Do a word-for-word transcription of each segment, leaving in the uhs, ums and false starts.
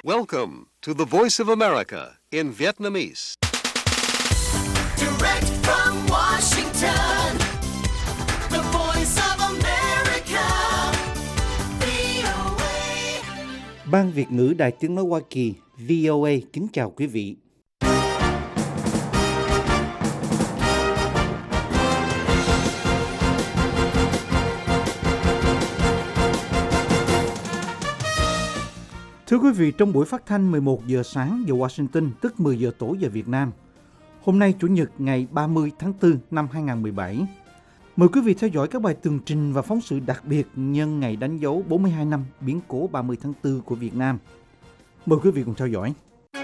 Welcome to the Voice of America in Vietnamese. Direct from Washington, the Voice of America, vê o a. Ban Việt ngữ Đài Tiếng nói Hoa Kỳ vê o a kính chào quý vị. Thưa quý vị, trong buổi phát thanh mười một giờ sáng giờ Washington, tức mười giờ tối giờ Việt Nam, hôm nay Chủ nhật ngày ba mươi tháng tư năm hai nghìn không trăm mười bảy, mời quý vị theo dõi các bài tường trình và phóng sự đặc biệt nhân ngày đánh dấu bốn mươi hai năm biến cố ba mươi tháng tư của Việt Nam. Mời quý vị cùng theo dõi.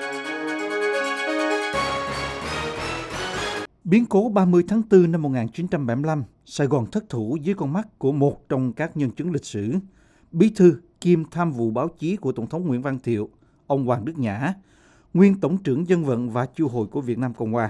Biến cố ba mươi tháng tư năm một nghìn chín trăm bảy mươi lăm, Sài Gòn thất thủ dưới con mắt của một trong các nhân chứng lịch sử, bí thư kiêm tham vụ báo chí của Tổng thống Nguyễn Văn Thiệu, ông Hoàng Đức Nhã, nguyên Tổng trưởng Dân vận và Chiêu hội của Việt Nam Cộng Hòa.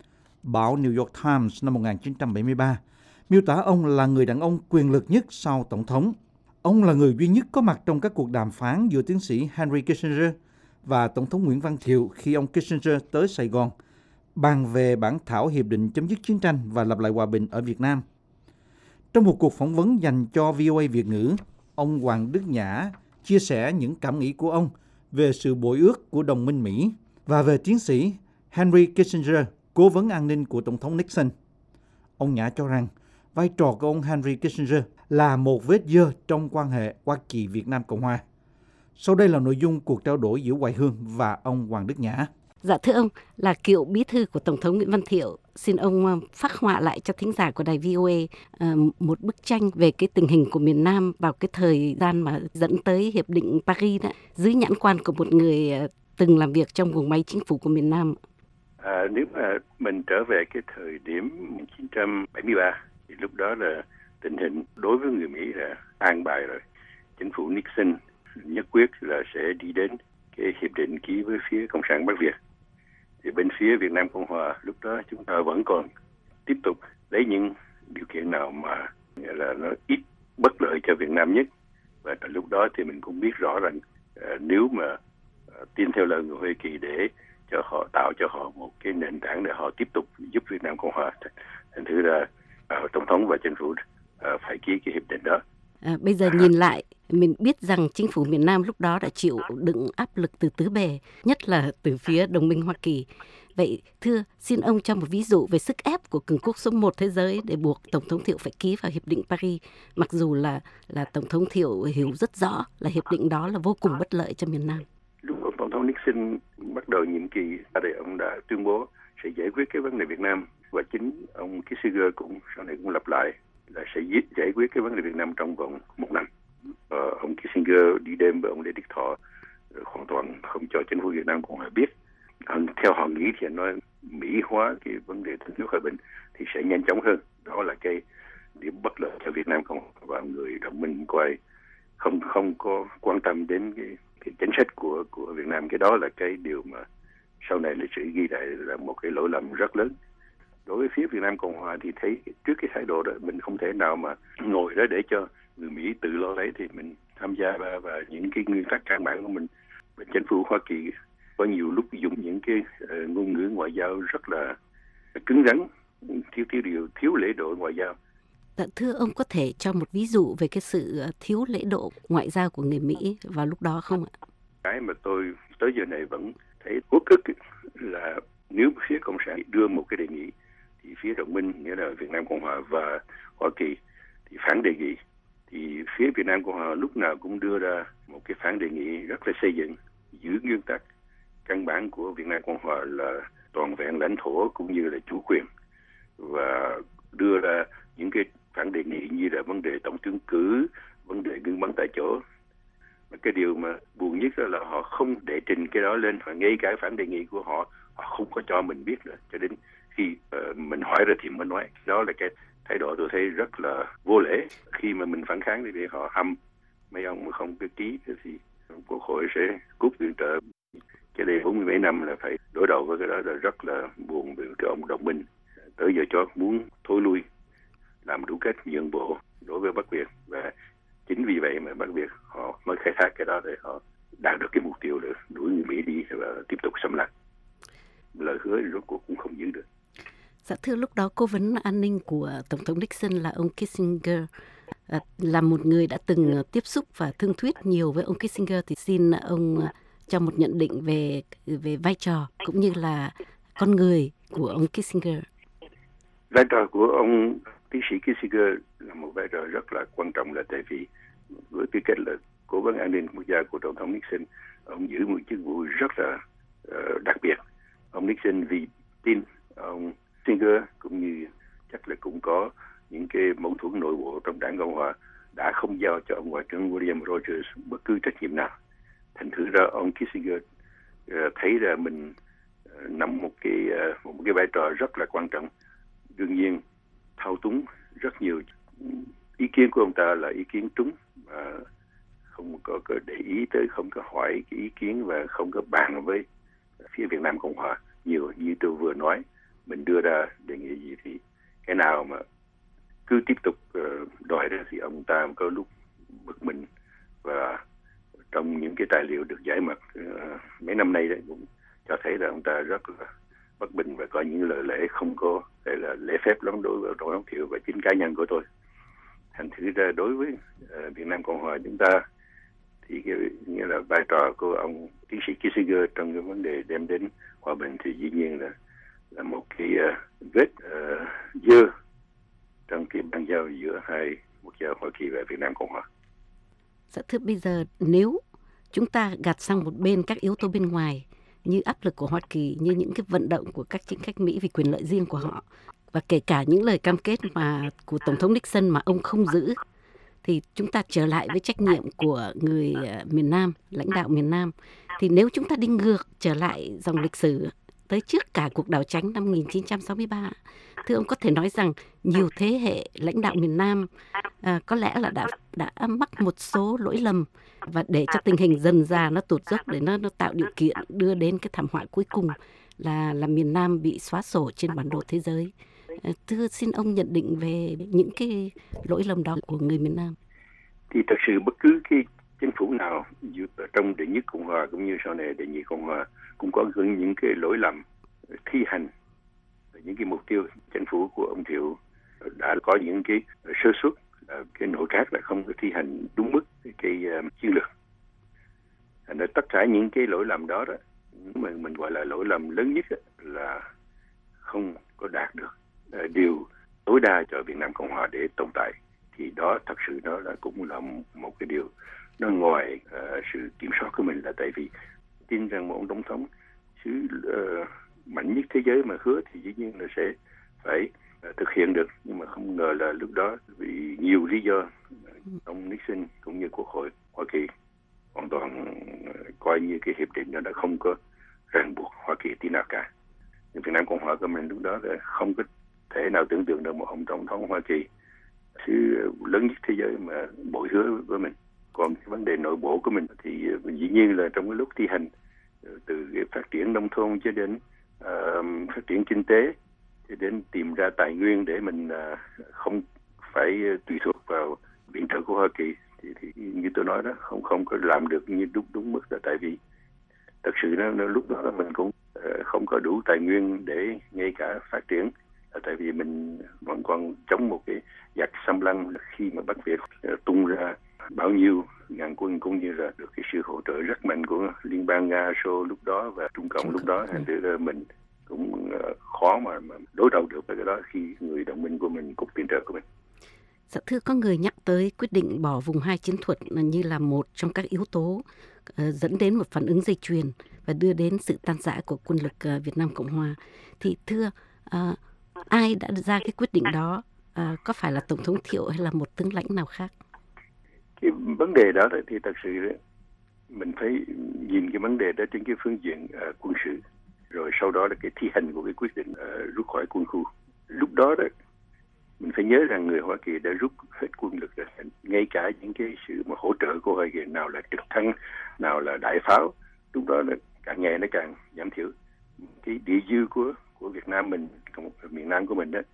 Báo New York Times năm một nghìn chín trăm bảy mươi ba miêu tả ông là người đàn ông quyền lực nhất sau Tổng thống. Ông là người duy nhất có mặt trong các cuộc đàm phán giữa tiến sĩ Henry Kissinger và Tổng thống Nguyễn Văn Thiệu khi ông Kissinger tới Sài Gòn, bàn về bản thảo hiệp định chấm dứt chiến tranh và lập lại hòa bình ở Việt Nam. Trong một cuộc phỏng vấn dành cho vê o a Việt ngữ, ông Hoàng Đức Nhã chia sẻ những cảm nghĩ của ông về sự bội ước của đồng minh Mỹ và về tiến sĩ Henry Kissinger, cố vấn an ninh của Tổng thống Nixon. Ông Nhã cho rằng vai trò của ông Henry Kissinger là một vết dơ trong quan hệ Hoa Kỳ-Việt Nam Cộng Hòa. Sau đây là nội dung cuộc trao đổi giữa Hoài Hương và ông Hoàng Đức Nhã. Dạ thưa ông, là cựu bí thư của Tổng thống Nguyễn Văn Thiệu, xin ông phác họa lại cho thính giả của đài vê o a một bức tranh về cái tình hình của miền Nam vào cái thời gian mà dẫn tới Hiệp định Paris đó, dưới nhãn quan của một người từng làm việc trong guồng máy chính phủ của miền Nam. À, nếu mà mình trở về cái thời điểm một nghìn chín trăm bảy mươi ba, thì lúc đó là tình hình đối với người Mỹ là an bài rồi. Chính phủ Nixon nhất quyết là sẽ đi đến cái hiệp định ký với phía Cộng sản Bắc Việt. Thì bên phía Việt Nam Cộng Hòa lúc đó chúng ta vẫn còn tiếp tục lấy những điều kiện nào mà là nó ít bất lợi cho Việt Nam nhất. Và lúc đó thì mình cũng biết rõ rằng uh, nếu mà uh, tin theo lời người Hoa Kỳ để cho họ tạo cho họ một cái nền tảng để họ tiếp tục giúp Việt Nam Cộng Hòa, thành thử là uh, Tổng thống và chính phủ uh, phải ký cái hiệp định đó. À, bây giờ nhìn lại, mình biết rằng chính phủ miền Nam lúc đó đã chịu đựng áp lực từ tứ bề, nhất là từ phía đồng minh Hoa Kỳ. Vậy thưa, xin ông cho một ví dụ về sức ép của cường quốc số một thế giới để buộc Tổng thống Thiệu phải ký vào Hiệp định Paris, mặc dù là là Tổng thống Thiệu hiểu rất rõ là hiệp định đó là vô cùng bất lợi cho miền Nam. Lúc ông Tổng thống Nixon bắt đầu nhiệm kỳ, thì ông đã tuyên bố sẽ giải quyết cái vấn đề Việt Nam, và chính ông Kissinger cũng sau này cũng lặp lại là sẽ giải quyết cái vấn đề Việt Nam trong vòng một năm. Ờ, ông Kissinger đi đêm với ông Lê Đức Thọ hoàn toàn không cho chính phủ Việt Nam cũng hay biết. Theo họ nghĩ thì nói Mỹ hóa cái vấn đề thương thuyết hòa bình thì sẽ nhanh chóng hơn. Đó là cái điểm bất lợi cho Việt Nam không, và người đồng minh quay không không có quan tâm đến cái, cái chính sách của của Việt Nam. Cái đó là cái điều mà sau này lịch sử ghi lại là một cái lỗi lầm rất lớn. Đối với phía Việt Nam Cộng Hòa thì thấy trước cái thái độ đó mình không thể nào mà ngồi đó để cho người Mỹ tự lo lấy, thì mình tham gia và, và những cái nguyên tắc căn bản của mình. Bên chính phủ Hoa Kỳ có nhiều lúc dùng những cái uh, ngôn ngữ ngoại giao rất là cứng rắn, thiếu thiếu điều thiếu lễ độ ngoại giao. Dạ, thưa ông có thể cho một ví dụ về cái sự thiếu lễ độ ngoại giao của người Mỹ vào lúc đó không ạ? Cái mà tôi tới giờ này vẫn thấy uất ức là nếu phía Cộng sản đưa một cái đề nghị thì phía đồng minh, nghĩa là Việt Nam Cộng Hòa và Hoa Kỳ thì phản đề nghị, thì phía Việt Nam Cộng Hòa lúc nào cũng đưa ra một cái phản đề nghị rất là xây dựng, giữ nguyên tắc căn bản của Việt Nam Cộng Hòa là toàn vẹn lãnh thổ cũng như là chủ quyền, và đưa ra những cái phản đề nghị như là vấn đề tổng tuyển cử, vấn đề ngưng bắn tại chỗ. Mà cái điều mà buồn nhất là họ không đệ trình cái đó lên, và ngay cả phản đề nghị của họ họ không có cho mình biết nữa, cho đến khi uh, mình hỏi ra thì mới nói. Đó là cái thái độ tôi thấy rất là vô lễ. Khi mà mình phản kháng thì họ hăm mấy ông mà không có ký thì Quốc hội sẽ cút viện trợ. Cái đây bốn mươi mấy năm là phải đối đầu với cái đó là rất là buồn, vì cái ông đồng minh tới giờ cho muốn thối lui, làm đủ cách nhượng bộ đối với Bắc Việt, và chính vì vậy mà Bắc Việt họ mới khai thác cái đó để họ đạt được cái mục tiêu là đuổi người Mỹ đi và tiếp tục xâm lăng. Lời hứa rốt cuộc cũng không giữ được. Dạ thưa, lúc đó cố vấn an ninh của Tổng thống Nixon là ông Kissinger, à, là một người đã từng tiếp xúc và thương thuyết nhiều với ông Kissinger, thì xin ông cho một nhận định về về vai trò cũng như là con người của ông Kissinger. Vai trò của ông tiến sĩ Kissinger là một vai trò rất là quan trọng, là tại vì với tư cách là cố vấn an ninh quốc gia của Tổng thống Nixon, ông giữ một chức vụ rất là uh, đặc biệt. Ông Nixon vì tin ông Kissinger cũng như chắc là cũng có những cái mâu thuẫn nội bộ trong đảng Cộng hòa, đã không giao cho ông Ngoại trưởng William Rogers bất cứ trách nhiệm nào. Thành thử ra ông Kissinger uh, thấy ra mình uh, nắm một cái uh, một cái vai trò rất là quan trọng. Đương nhiên thao túng rất nhiều ý kiến của ông ta là ý kiến trúng, và không có, có để ý tới, không có hỏi cái ý kiến và không có bàn với phía Việt Nam Cộng hòa nhiều. Như tôi vừa nói, mình đưa ra đề nghị gì thì cái nào mà cứ tiếp tục uh, đòi ra thì ông ta có lúc bực mình, và trong những cái tài liệu được giải mật uh, mấy năm nay đấy cũng cho thấy là ông ta rất là bất bình và có những lời lẽ không có hay là lễ phép lắm đối với Tổng thống Thiệu và chính cá nhân của tôi. Thành thử ra đối với uh, Việt Nam Cộng hòa chúng ta thì cái nghĩa là vai trò của ông tiến sĩ Kissinger trong cái vấn đề đem đến hòa bình thì dĩ nhiên là là một cái uh, vết uh, dơ trong cái bang giao giữa hai quốc gia Hoa Kỳ và Việt Nam Cộng hòa. Dạ thưa, bây giờ nếu chúng ta gạt sang một bên các yếu tố bên ngoài như áp lực của Hoa Kỳ, như những cái vận động của các chính khách Mỹ vì quyền lợi riêng của họ, và kể cả những lời cam kết mà của Tổng thống Nixon mà ông không giữ, thì chúng ta trở lại với trách nhiệm của người uh, miền Nam, lãnh đạo miền Nam. Thì nếu chúng ta đi ngược trở lại dòng lịch sử tới trước cả cuộc đảo tránh năm một nghìn chín trăm sáu mươi ba, thưa ông có thể nói rằng nhiều thế hệ lãnh đạo miền Nam à, có lẽ là đã đã mắc một số lỗi lầm, và để cho tình hình dần dà nó tụt dốc, để nó nó tạo điều kiện đưa đến cái thảm họa cuối cùng là là miền Nam bị xóa sổ trên bản đồ thế giới. À, thưa, xin ông nhận định về những cái lỗi lầm đó của người miền Nam. Thì thật sự bất cứ cái chính phủ nào trong đệ nhất Cộng hòa cũng như sau này đệ nhị Cộng hòa cũng có những cái lỗi lầm thi hành những cái mục tiêu. Chính phủ của ông Thiệu đã có những cái sơ suất, cái nội các là không có thi hành đúng mức cái, cái uh, chiến lược. Thành ra tất cả những cái lỗi lầm đó đó, mình mình gọi là lỗi lầm lớn nhất là không có đạt được uh, điều tối đa cho Việt Nam Cộng hòa để tồn tại. Thì đó thật sự đó là cũng là một cái điều nó ngoài uh, sự kiểm soát của mình, là tại vì tin rằng một ông tổng thống xứ uh, mạnh nhất thế giới mà hứa thì dĩ nhiên là sẽ phải uh, thực hiện được, nhưng mà không ngờ là lúc đó vì nhiều lý do ông Nixon cũng như Quốc hội Hoa Kỳ hoàn toàn uh, coi như cái hiệp định đó đã không có ràng buộc Hoa Kỳ tí nào cả. Nhưng Việt Nam Cộng hòa của mình lúc đó là không có thể nào tưởng tượng được một ông tổng thống Hoa Kỳ thứ lớn nhất thế giới mà bội hứa với mình. Còn cái vấn đề nội bộ của mình thì dĩ nhiên là trong cái lúc thi hành, từ cái phát triển nông thôn cho đến uh, phát triển kinh tế, cho đến tìm ra tài nguyên để mình uh, không phải tùy thuộc vào viện trợ của Hoa Kỳ, thì, thì như tôi nói đó, không không có làm được như đúng đúng mức, là tại vì thật sự nó, nó lúc đó mình cũng uh, không có đủ tài nguyên để ngay cả phát triển, là tại vì mình vẫn còn chống một cái giặc xâm lăng. Khi mà Bắc Việt uh, tung ra bao nhiêu ngàn quân cũng như là được cái sự hỗ trợ rất mạnh của Liên bang Nga, Xô lúc đó và Trung Cộng lúc đó, thành thử mình cũng khó mà, mà đối đầu được với cái đó khi người đồng minh của mình cục viện trợ của mình. Dạ thưa, có người nhắc tới quyết định bỏ vùng hai chiến thuật như là một trong các yếu tố uh, dẫn đến một phản ứng dây chuyền và đưa đến sự tan rã của quân lực uh, Việt Nam Cộng Hòa. Thì thưa, uh, ai đã ra cái quyết định đó? Uh, có phải là Tổng thống Thiệu hay là một tướng lãnh nào khác? Cái vấn đề đó thì thật sự mình phải nhìn cái vấn đề đó trên cái phương diện uh, quân sự, rồi sau đó là cái thi hành của cái quyết định uh, rút khỏi quân khu. Lúc đó đó mình phải nhớ rằng người Hoa Kỳ đã rút hết quân lực rồi, ngay cả những cái sự mà hỗ trợ của Hoa Kỳ, nào là trực thăng, nào là đại pháo, lúc đó là càng ngày nó càng giảm thiểu. Cái địa dư của của Việt Nam mình, miền Nam của mình đó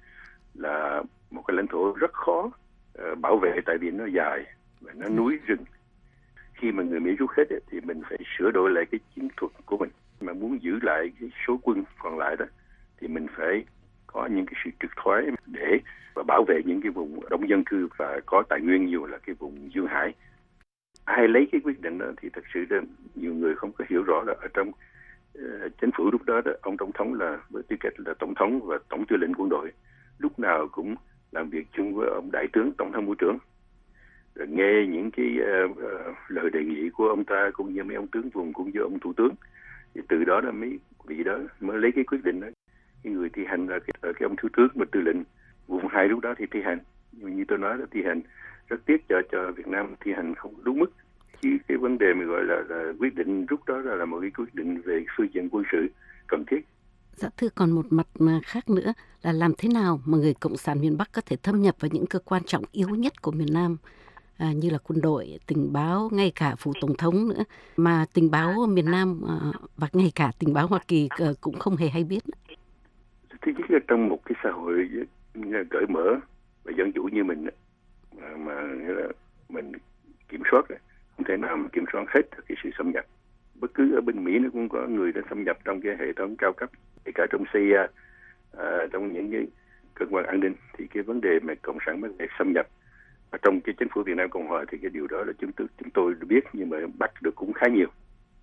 là một cái lãnh thổ rất khó uh, bảo vệ, tại vì nó dài và nó núi rừng. khi mà người Mỹ rút hết ấy, thì mình phải sửa đổi lại cái chiến thuật của mình. Mà muốn giữ lại cái số quân còn lại đó thì mình phải có những cái sự trực thoái để và bảo vệ những cái vùng đông dân cư và có tài nguyên nhiều là cái vùng duyên hải. Ai lấy cái quyết định đó thì thật sự là nhiều người không có hiểu rõ là ở trong uh, chính phủ lúc đó, đó ông tổng thống là với tư cách là tổng thống và tổng tư lệnh quân đội lúc nào cũng làm việc chung với ông đại tướng tổng tham mưu trưởng, rồi nghe những cái uh, uh, lời đề nghị của ông ta cũng như mấy ông tướng vùng cũng như ông thủ tướng, thì từ đó là mấy vị đó mới lấy cái quyết định đó. Cái người thi hành là cái, cái ông thủ tướng và tư lệnh vùng hai lúc đó thì thi hành, nhưng như tôi nói là thi hành rất tiếc cho cho Việt Nam thi hành không đúng mức. Chứ cái vấn đề mà gọi là, là quyết định rút đó là, là một cái quyết định về phương diện quân sự cần thiết. Dạ thưa, còn một mặt mà khác nữa là làm thế nào mà người Cộng sản miền Bắc có thể thâm nhập vào những cơ quan trọng yếu nhất của miền Nam, à, như là quân đội, tình báo, ngay cả phủ tổng thống nữa, mà tình báo miền Nam à, và ngay cả tình báo Hoa Kỳ à, cũng không hề hay biết. Thứ nhất là trong một cái xã hội cởi mở và dân chủ như mình mà, mà mình kiểm soát, không thể nào mà kiểm soát hết cái sự xâm nhập. Bất cứ ở bên Mỹ nó cũng có người đã xâm nhập trong cái hệ thống cao cấp, kể cả trong xê i a, à, trong những cái cơ quan an ninh. Thì cái vấn đề mà cộng sản bắt xâm nhập và trong cái chính phủ Việt Nam Cộng Hòa thì cái điều đó là chúng tôi chúng tôi biết, nhưng mà bắt được cũng khá nhiều.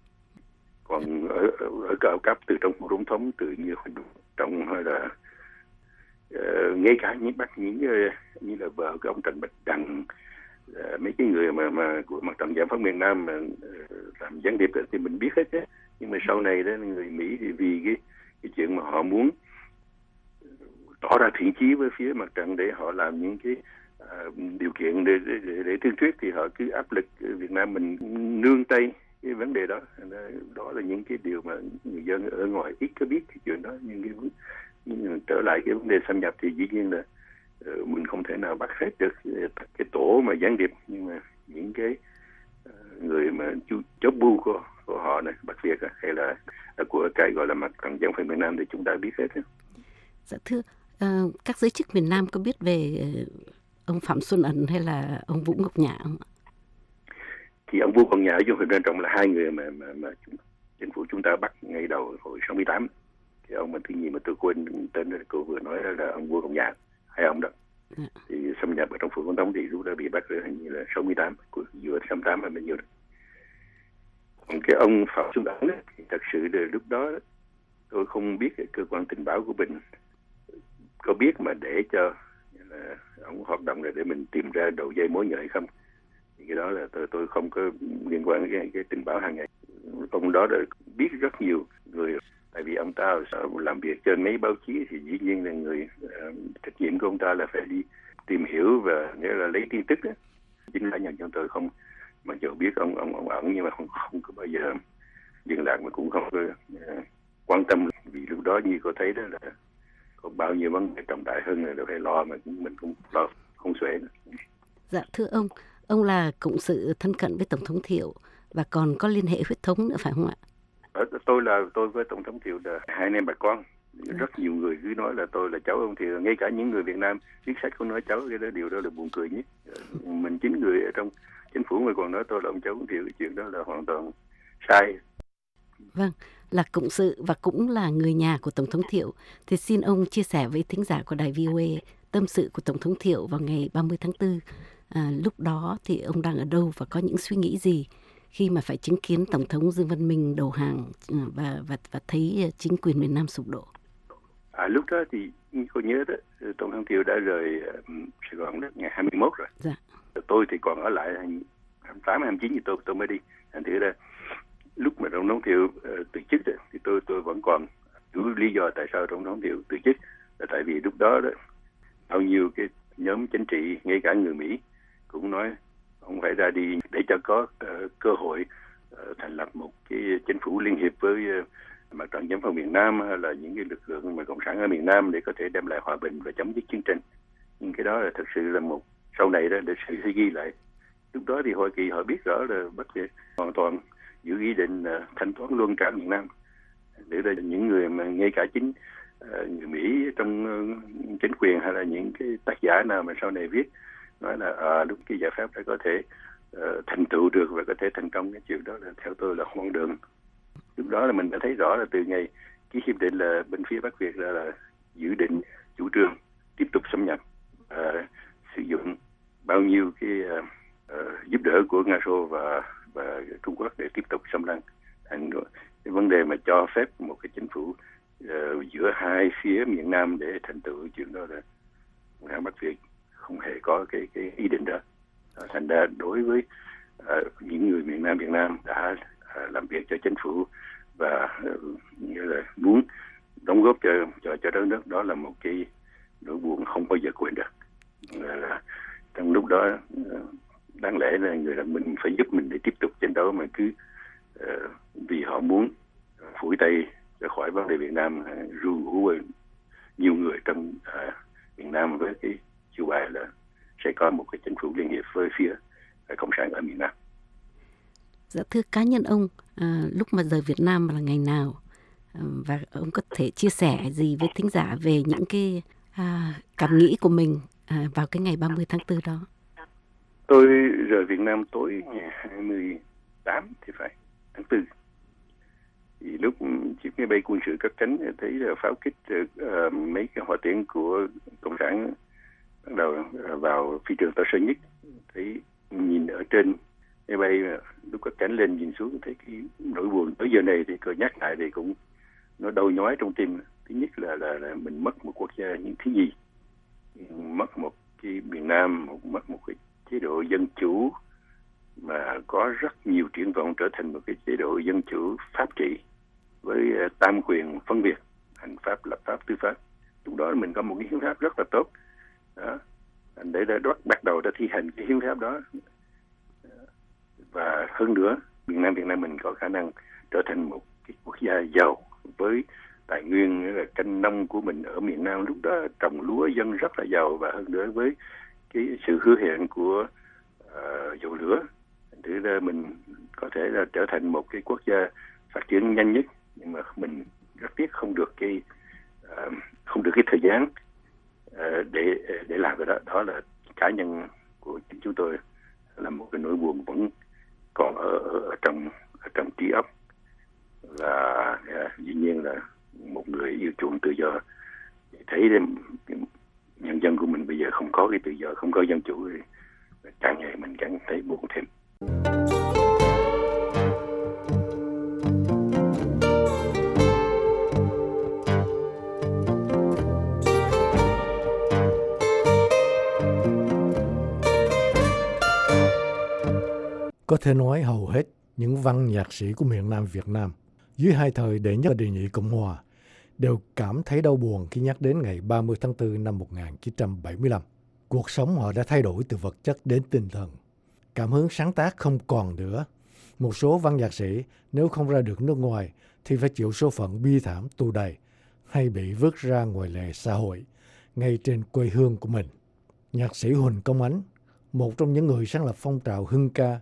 Còn ở, ở, ở cao cấp từ trong phủ tổng thống, từ như trong hay là uh, ngay cả những bắt những uh, như là vợ của ông Trần Bạch Đằng, uh, mấy cái người mà mà của mặt trận giải phóng miền Nam mà uh, làm gián điệp thì mình biết hết đấy. Nhưng mà sau này đó người Mỹ thì vì cái cái chuyện mà họ muốn tỏ ra thiện chí với phía mặt trận để họ làm những cái uh, điều kiện để để, để để tuyên thuyết, thì họ cứ áp lực Việt Nam mình nương tay cái vấn đề đó. Đó là những cái điều mà người dân ở ngoài ít có biết cái chuyện đó. Nhưng cái nhưng trở lại cái vấn đề xâm nhập thì dĩ nhiên là uh, mình không thể nào bắt hết được cái tổ mà gián điệp, nhưng mà những cái uh, người mà chú chốt bu của của họ này, Bắc Việt hay là của cái gọi là mặt trận giải phóng miền Nam thì chúng ta biết hết. Dạ thưa, uh, các giới chức miền Nam có biết về ông Phạm Xuân Ẩn hay là ông Vũ Ngọc Nhạ không ạ? Thì ông Vũ Ngọc Nhạ với ông Phạm Trọng là hai người mà mà mà chính phủ chúng ta bắt ngay đầu hồi sáu mươi tám. Thì ông mà thứ nhì mà tôi quên tên là cô vừa nói là ông Vũ Ngọc Nhạ, hai ông đó. À. Thì xâm nhập ở trong phủ tổng thống thì lúc đó bị bắt rồi, hình như là sáu mươi tám, vừa sáu mươi tám hay bao nhiêu đó. Còn cái ông Phạm Xuân Ẩn thì thật sự là lúc đó tôi không biết cái cơ quan tình báo của mình có biết mà để cho là ông hoạt động này để mình tìm ra đầu dây mối nhợ hay không. Thì cái đó là tôi tôi không có liên quan đến cái, cái tình báo hàng ngày. Ông đó đã biết rất nhiều người, tại vì ông ta làm việc trên mấy báo chí thì dĩ nhiên là người uh, trách nhiệm của ông ta là phải đi tìm hiểu và nghĩa là lấy tin tức đó. Chính là nhận cho tôi không, mặc dù biết ông ông ông ẩn nhưng mà không không có bao giờ liên lạc, mà cũng không có uh, quan tâm, vì lúc đó như cô thấy đó là có bao nhiêu vấn đề trọng đại hơn là phải lo, mà mình cũng lo không xuể nữa. Dạ thưa ông, ông là cộng sự thân cận với Tổng thống Thiệu và còn có liên hệ huyết thống nữa phải không ạ? Tôi là tôi với Tổng thống Thiệu là hai anh em bà con. Rất dạ. Nhiều người cứ nói là tôi là cháu ông Thiệu, ngay cả những người Việt Nam viết sách cũng nói cháu, cái đó điều đó là buồn cười nhất. Mình chính người ở trong chính phủ mà còn nói tôi là ông cháu ông Thiệu, cái chuyện đó là hoàn toàn sai. Vâng, là cộng sự và cũng là người nhà của Tổng thống Thiệu, thì xin ông chia sẻ với thính giả của đài vê o a tâm sự của Tổng thống Thiệu vào ngày ba mươi tháng tư. À, lúc đó thì ông đang ở đâu và có những suy nghĩ gì khi mà phải chứng kiến Tổng thống Dương Văn Minh đầu hàng và và và thấy chính quyền miền Nam sụp đổ? À, lúc đó thì cô nhớ đó, Tổng thống Thiệu đã rời um, Sài Gòn đó, ngày hai mươi mốt rồi. Dạ. Tôi thì còn ở lại hai mươi tám, hai mươi chín thì tôi tôi mới đi. Thành thử ra lúc mà Tổng thống Thiệu uh, từ chức đó, thì tôi tôi vẫn còn đủ lý do tại sao Tổng thống Thiệu từ chức, là tại vì lúc đó đó bao nhiêu cái nhóm chính trị, ngay cả người Mỹ cũng nói ông phải ra đi để cho có uh, cơ hội uh, thành lập một cái chính phủ liên hiệp với uh, mặt trận giải phóng miền Nam hay là những cái lực lượng mà cộng sản ở miền Nam để có thể đem lại hòa bình và chấm dứt chiến tranh. Nhưng cái đó là thực sự là một sau này đó để sự ghi lại. Lúc đó thì Hoa Kỳ họ biết rõ là Bắc Việt hoàn toàn giữ ý định uh, thanh toán luôn cả miền Nam. Để là những người mà ngay cả chính uh, người Mỹ trong uh, chính quyền hay là những cái tác giả nào mà sau này viết nói là à, lúc cái giải pháp đã có thể uh, thành tựu được và có thể thành công. Cái chuyện đó là theo tôi là hoang đường. Lúc đó là mình đã thấy rõ là từ ngày ký hiệp định là bên phía Bắc Việt là, là dự định chủ trương tiếp tục xâm nhập, uh, sử dụng bao nhiêu cái uh, uh, giúp đỡ của Nga Xô và và Trung Quốc để tiếp tục xâm lăng. Thành cái vấn đề mà cho phép một cái chính phủ uh, giữa hai phía miền Nam để thành tựu chuyện đó là Nga Bắc Việt không hề có cái cái ý định đó. Uh, thành ra đối với uh, những người miền Nam Việt Nam đã uh, làm việc cho chính phủ và uh, như là muốn đóng góp cho cho cho đất nước, đó là một cái nỗi buồn không bao giờ quên được. Uh, trong lúc đó uh, đáng lẽ là người đồng minh phải giúp mình để tiếp tục chiến đấu, mà cứ uh, vì họ muốn phủi tay ra khỏi vấn đề Việt Nam, uh, ru ngủ nhiều người trong uh, Việt Nam với cái chiêu bài là sẽ có một cái chính phủ liên hiệp với phía uh, cộng sản ở miền Nam. Dạ thưa cá nhân ông, à, lúc mà rời Việt Nam là ngày nào, à, và ông có thể chia sẻ gì với thính giả về những cái à, cảm nghĩ của mình à, vào cái ngày ba mươi tháng tư đó? Tôi rời Việt Nam tối ngày hai mươi tám thì phải tháng tư. Thì lúc chiếc máy bay quân sự cất cánh thấy là pháo kích uh, mấy cái hỏa tiễn của cộng sản bắt đầu vào phi trường Tân Sơn Nhất. Thấy nhìn ở trên máy bay lúc cất cánh lên nhìn xuống thấy cái nỗi buồn tới giờ này thì cười nhắc lại thì cũng nó đau nhói trong tim. Thứ nhất là là, là mình mất một quốc gia những thứ gì, mất một cái miền Nam, một mất một cái chế độ dân chủ mà có rất nhiều triển vọng trở thành một cái chế độ dân chủ pháp trị với uh, tam quyền phân biệt, hành pháp, lập pháp, tư pháp. Lúc đó mình có một cái hiến pháp rất là tốt đó, để đã bắt đầu đã thi hành cái hiến pháp đó. Và hơn nữa, miền Nam Việt Nam mình có khả năng trở thành một cái quốc gia giàu với tài nguyên là canh nông của mình ở miền Nam. Lúc đó trồng lúa dân rất là giàu, và hơn nữa với cái sự hứa hẹn của uh, dầu lửa, thì ra mình có thể là trở thành một cái quốc gia phát triển nhanh nhất. Nhưng mà mình rất tiếc không được cái uh, không được cái thời gian uh, để để làm cái đó. Đó là cá nhân của chúng tôi, là một cái nỗi buồn vẫn còn ở, ở trong ở trong trí óc. Và uh, dĩ nhiên là một người yêu chuộng tự do thấy nhân dân của mình bây giờ không có cái tự do, không có dân chủ, thì càng ngày mình càng thấy buồn thêm. Có thể nói hầu hết những văn nhạc sĩ của miền Nam Việt Nam dưới hai thời đệ nhất và đệ nhị Cộng Hòa đều cảm thấy đau buồn khi nhắc đến ngày ba mươi tháng tư năm một nghìn chín trăm bảy mươi lăm. Cuộc sống họ đã thay đổi từ vật chất đến tinh thần. Cảm hứng sáng tác không còn nữa. Một số văn nhạc sĩ nếu không ra được nước ngoài thì phải chịu số phận bi thảm tù đày hay bị vứt ra ngoài lề xã hội ngay trên quê hương của mình. Nhạc sĩ Huỳnh Công Ánh, một trong những người sáng lập phong trào hưng ca,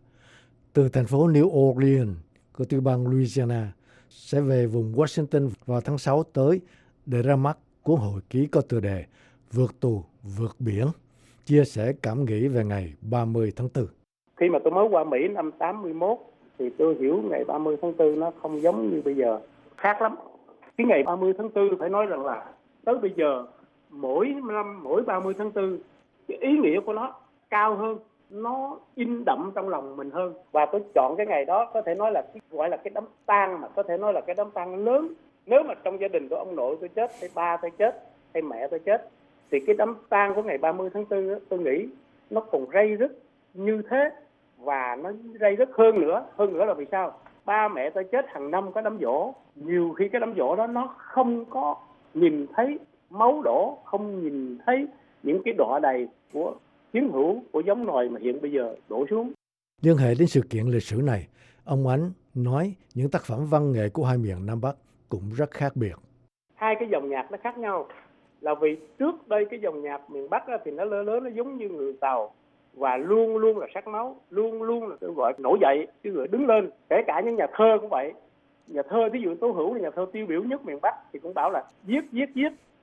từ thành phố New Orleans của tiểu bang Louisiana, sẽ về vùng Washington vào tháng sáu tới để ra mắt cuốn hồi ký có tựa đề Vượt tù, vượt biển, chia sẻ cảm nghĩ về ngày ba mươi tháng tư. Khi mà tôi mới qua Mỹ năm tám mươi mốt thì tôi hiểu ngày ba mươi tháng tư nó không giống như bây giờ, khác lắm. Cái ngày ba mươi tháng tư phải nói rằng là tới bây giờ mỗi năm, mỗi ba mươi tháng tư cái ý nghĩa của nó cao hơn, nó in đậm trong lòng mình hơn. Và tôi chọn cái ngày đó có thể nói là cái, gọi là cái đám tang, mà có thể nói là cái đám tang lớn. Nếu mà trong gia đình của ông nội tôi chết, hay ba tôi chết, hay mẹ tôi chết, thì cái đám tang của ngày ba mươi tháng tư đó, tôi nghĩ nó còn ray rứt như thế, và nó ray rứt hơn nữa. Hơn nữa là vì sao? Ba mẹ tôi chết hàng năm có đám giỗ, nhiều khi cái đám giỗ đó nó không có nhìn thấy máu đổ, không nhìn thấy những cái đọa đầy của chiến hữu, của giống nòi mà hiện bây giờ đổ xuống. Liên hệ đến sự kiện lịch sử này, ông Ánh nói những tác phẩm văn nghệ của hai miền Nam Bắc cũng rất khác biệt. Hai cái dòng nhạc nó khác nhau là vì trước đây cái dòng nhạc miền Bắc thì nó lớn lớn, nó giống như người Tàu, và luôn luôn là sắc máu, luôn luôn là tôi gọi nổi dậy chứ gọi đứng lên. Kể cả những nhà thơ cũng vậy. Nhà thơ ví dụ Tố Hữu là nhà thơ tiêu biểu nhất miền Bắc thì cũng bảo là viết viết viết,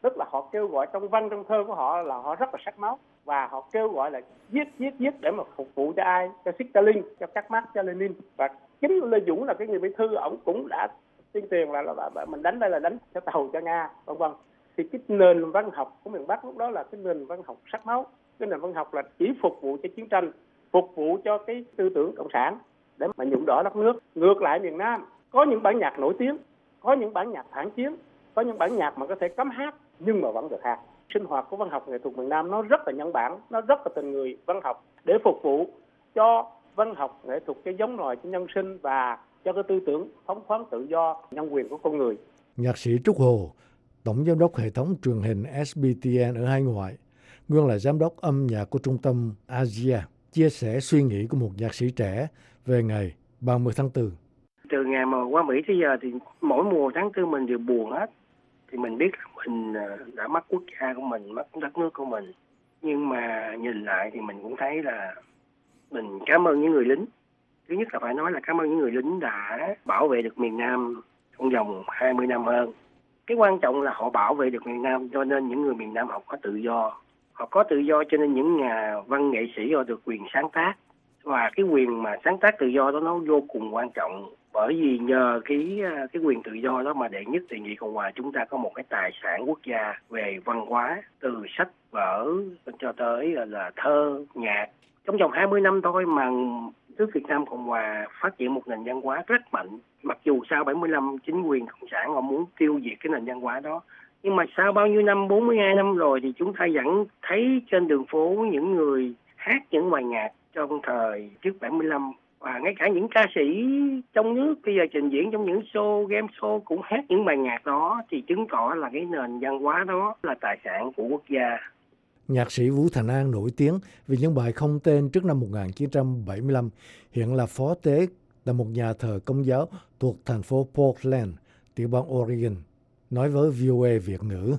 Tức là họ kêu gọi trong văn trong thơ của họ là họ rất là sắc máu, và họ kêu gọi là giết giết giết để mà phục vụ cho ai? Cho Stalin, cho các Marx, cho Lenin. Và chính Lê Dũng là cái người bí thư, ổng cũng đã tuyên truyền là, là, là mình đánh đây là đánh cho tàu cho Nga, vân vân. Thì cái nền văn học của miền Bắc lúc đó là cái nền văn học sắc máu, cái nền văn học là chỉ phục vụ cho chiến tranh, phục vụ cho cái tư tưởng cộng sản để mà nhuộm đỏ đất nước. Ngược lại miền Nam có những bản nhạc nổi tiếng, có những bản nhạc phản chiến, có những bản nhạc mà có thể cấm hát nhưng mà vẫn được hát. Sinh hoạt của văn học nghệ thuật miền Nam nó rất là nhân bản, nó rất là tình người văn học để phục vụ cho văn học nghệ thuật cái giống loài cho nhân sinh và cho cái tư tưởng phóng khoáng tự do nhân quyền của con người. Nhạc sĩ Trúc Hồ, tổng giám đốc hệ thống truyền hình ét bê tê en ở hải ngoại, nguyên là giám đốc âm nhạc của trung tâm Asia, chia sẻ suy nghĩ của một nhạc sĩ trẻ về ngày ba mươi tháng tư. Từ ngày mà qua Mỹ tới giờ thì mỗi mùa tháng tư mình đều buồn hết. Thì mình biết mình đã mất quốc gia của mình, mất đất nước của mình. Nhưng mà nhìn lại thì mình cũng thấy là mình cảm ơn những người lính. Thứ nhất là phải nói là cảm ơn những người lính đã bảo vệ được miền Nam trong vòng hai mươi năm hơn. Cái quan trọng là họ bảo vệ được miền Nam, cho nên những người miền Nam họ có tự do. Họ có tự do cho nên những nhà văn nghệ sĩ họ được quyền sáng tác. Và cái quyền mà sáng tác tự do đó nó vô cùng quan trọng. Bởi vì nhờ cái cái quyền tự do đó mà đệ nhất Đệ nhị Cộng hòa chúng ta có một cái tài sản quốc gia về văn hóa, từ sách vở cho tới là, là thơ, nhạc. Trong vòng hai mươi năm thôi mà nước Việt Nam Cộng hòa phát triển một nền văn hóa rất mạnh. Mặc dù sau bảy mươi lăm chính quyền cộng sản họ muốn tiêu diệt cái nền văn hóa đó, nhưng mà sau bao nhiêu năm, bốn mươi hai năm rồi thì chúng ta vẫn thấy trên đường phố những người hát những bài nhạc trong thời trước bảy mươi lăm. Và ngay cả những ca sĩ trong nước bây giờ trình diễn trong những show, game show cũng hát những bài nhạc đó, thì chứng tỏ là cái nền văn hóa đó là tài sản của quốc gia. Nhạc sĩ Vũ Thành An nổi tiếng vì những bài không tên trước năm một nghìn chín trăm bảy mươi lăm, hiện là phó tế tại một nhà thờ Công giáo thuộc thành phố Portland, tiểu bang Oregon, nói với vê o a Việt ngữ.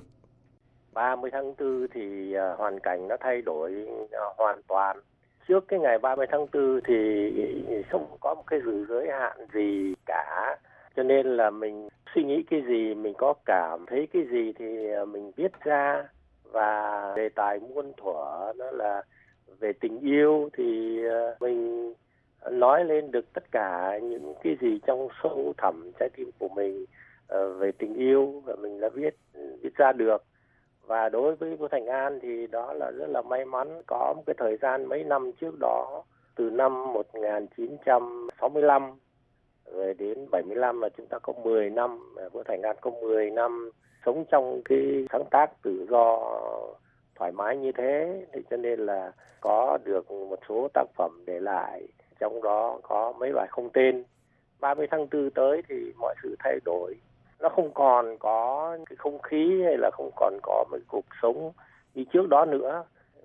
ba mươi tháng tư thì uh, hoàn cảnh nó thay đổi uh, hoàn toàn. Trước cái ngày ba mươi tháng tư thì không có một cái sự giới hạn gì cả. Cho nên là mình suy nghĩ cái gì, mình có cảm thấy cái gì thì mình viết ra. Và đề tài muôn thuở nó là về tình yêu thì mình nói lên được tất cả những cái gì trong sâu thẳm trái tim của mình về tình yêu, và mình đã viết viết ra được. Và đối với Vũ Thành An thì đó là rất là may mắn, có một cái thời gian mấy năm trước đó, từ năm một nghìn chín trăm sáu mươi lăm rồi đến bảy mươi lăm là chúng ta có mười năm, Vũ Thành An có mười năm sống trong cái sáng tác tự do thoải mái như thế, thì cho nên là có được một số tác phẩm để lại, trong đó có mấy bài không tên. ba mươi tháng tư tới thì mọi sự thay đổi, nó không còn có cái không khí hay là không còn có một cuộc sống như trước đó nữa.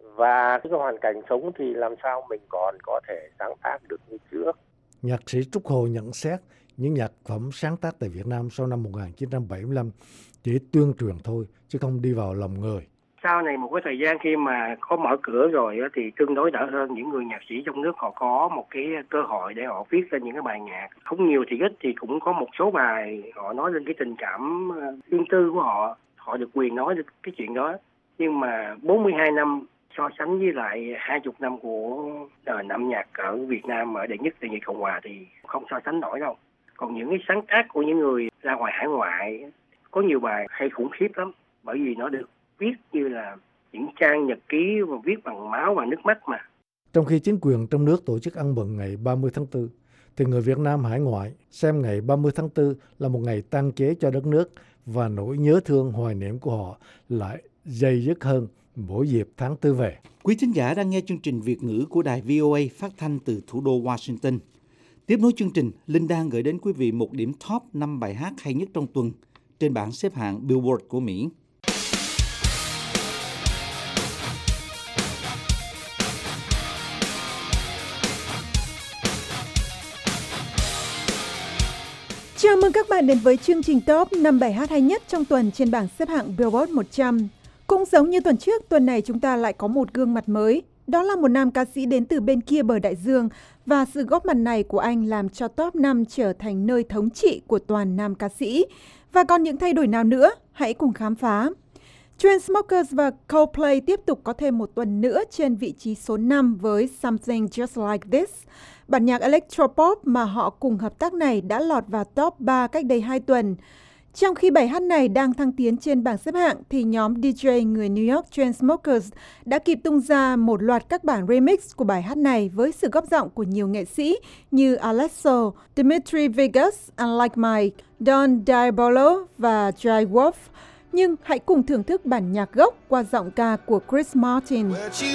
Và cái hoàn cảnh sống thì làm sao mình còn có thể sáng tác được như trước. Nhạc sĩ Trúc Hồ nhận xét những nhạc phẩm sáng tác tại Việt Nam sau năm một nghìn chín trăm bảy mươi lăm chỉ tuyên truyền thôi, chứ không đi vào lòng người. Sau này một cái thời gian khi mà có mở cửa rồi thì tương đối đỡ hơn. Những người nhạc sĩ trong nước họ có một cái cơ hội để họ viết ra những cái bài nhạc. Không nhiều thì ít thì cũng có một số bài họ nói lên cái tình cảm riêng tư của họ. Họ được quyền nói được cái chuyện đó. Nhưng mà bốn mươi hai năm so sánh với lại hai mươi năm của nền âm nhạc ở Việt Nam ở đệ nhất Đệ nhị Cộng hòa thì không so sánh nổi đâu. Còn những cái sáng tác của những người ra ngoài hải ngoại có nhiều bài hay khủng khiếp lắm, bởi vì nó được viết như là những trang nhật ký và viết bằng máu và nước mắt mà. Trong khi chính quyền trong nước tổ chức ăn mừng ngày ba mươi tháng tư, thì người Việt Nam hải ngoại xem ngày ba mươi tháng tư là một ngày tang chế cho đất nước, và nỗi nhớ thương hoài niệm của họ lại dày dứt hơn mỗi dịp tháng tư về. Quý thính giả đang nghe chương trình Việt ngữ của đài vê o a phát thanh từ thủ đô Washington. Tiếp nối chương trình, Linh đang gửi đến quý vị một điểm top năm bài hát hay nhất trong tuần trên bảng xếp hạng Billboard của Mỹ. Chào mừng các bạn đến với chương trình top năm bài hát hay nhất trong tuần trên bảng xếp hạng Billboard một trăm. Cũng giống như tuần trước, tuần này chúng ta lại có một gương mặt mới. Đó là một nam ca sĩ đến từ bên kia bờ đại dương, và sự góp mặt này của anh làm cho top năm trở thành nơi thống trị của toàn nam ca sĩ. Và còn những thay đổi nào nữa? Hãy cùng khám phá. Chainsmokers và Coldplay tiếp tục có thêm một tuần nữa trên vị trí số năm với Something Just Like This. Bản nhạc electropop mà họ cùng hợp tác này đã lọt vào top ba cách đây hai tuần. Trong khi bài hát này đang thăng tiến trên bảng xếp hạng, thì nhóm đi jay người New York Chainsmokers đã kịp tung ra một loạt các bản remix của bài hát này với sự góp giọng của nhiều nghệ sĩ như Alesso, Dimitri Vegas, Unlike Mike, Don Diabolo và Jai Wolf. Nhưng hãy cùng thưởng thức bản nhạc gốc qua giọng ca của Chris Martin.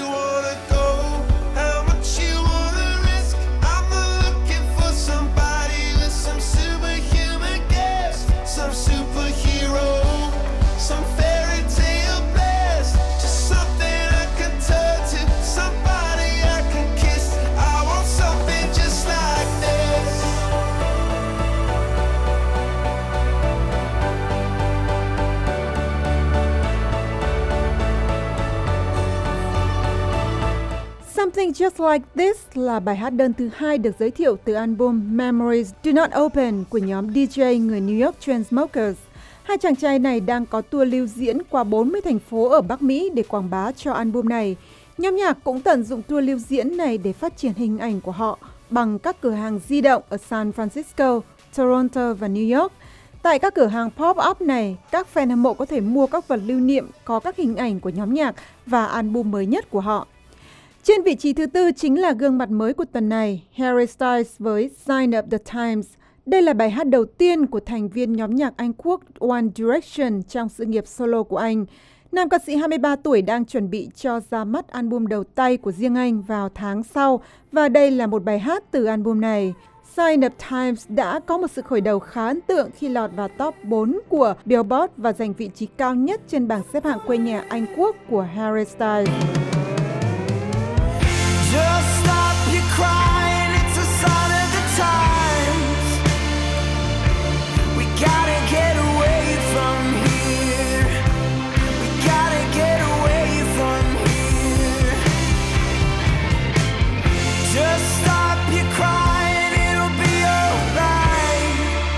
Something Just Like This là bài hát đơn thứ hai được giới thiệu từ album Memories Do Not Open của nhóm đi jay người New York Chainsmokers. Hai chàng trai này đang có tour lưu diễn qua bốn mươi thành phố ở Bắc Mỹ để quảng bá cho album này. Nhóm nhạc cũng tận dụng tour lưu diễn này để phát triển hình ảnh của họ bằng các cửa hàng di động ở San Francisco, Toronto và New York. Tại các cửa hàng pop-up này, các fan hâm mộ có thể mua các vật lưu niệm có các hình ảnh của nhóm nhạc và album mới nhất của họ. Trên vị trí thứ tư chính là gương mặt mới của tuần này, Harry Styles với Sign of the Times. Đây là bài hát đầu tiên của thành viên nhóm nhạc Anh Quốc One Direction trong sự nghiệp solo của anh. Nam ca sĩ hai mươi ba tuổi đang chuẩn bị cho ra mắt album đầu tay của riêng anh vào tháng sau, và đây là một bài hát từ album này. Sign of Times đã có một sự khởi đầu khá ấn tượng khi lọt vào top bốn của Billboard và giành vị trí cao nhất trên bảng xếp hạng quê nhà Anh Quốc của Harry Styles. Just stop your crying, it's a sign of the times. We gotta get away from here. We gotta get away from here. Just stop your crying, it'll be alright.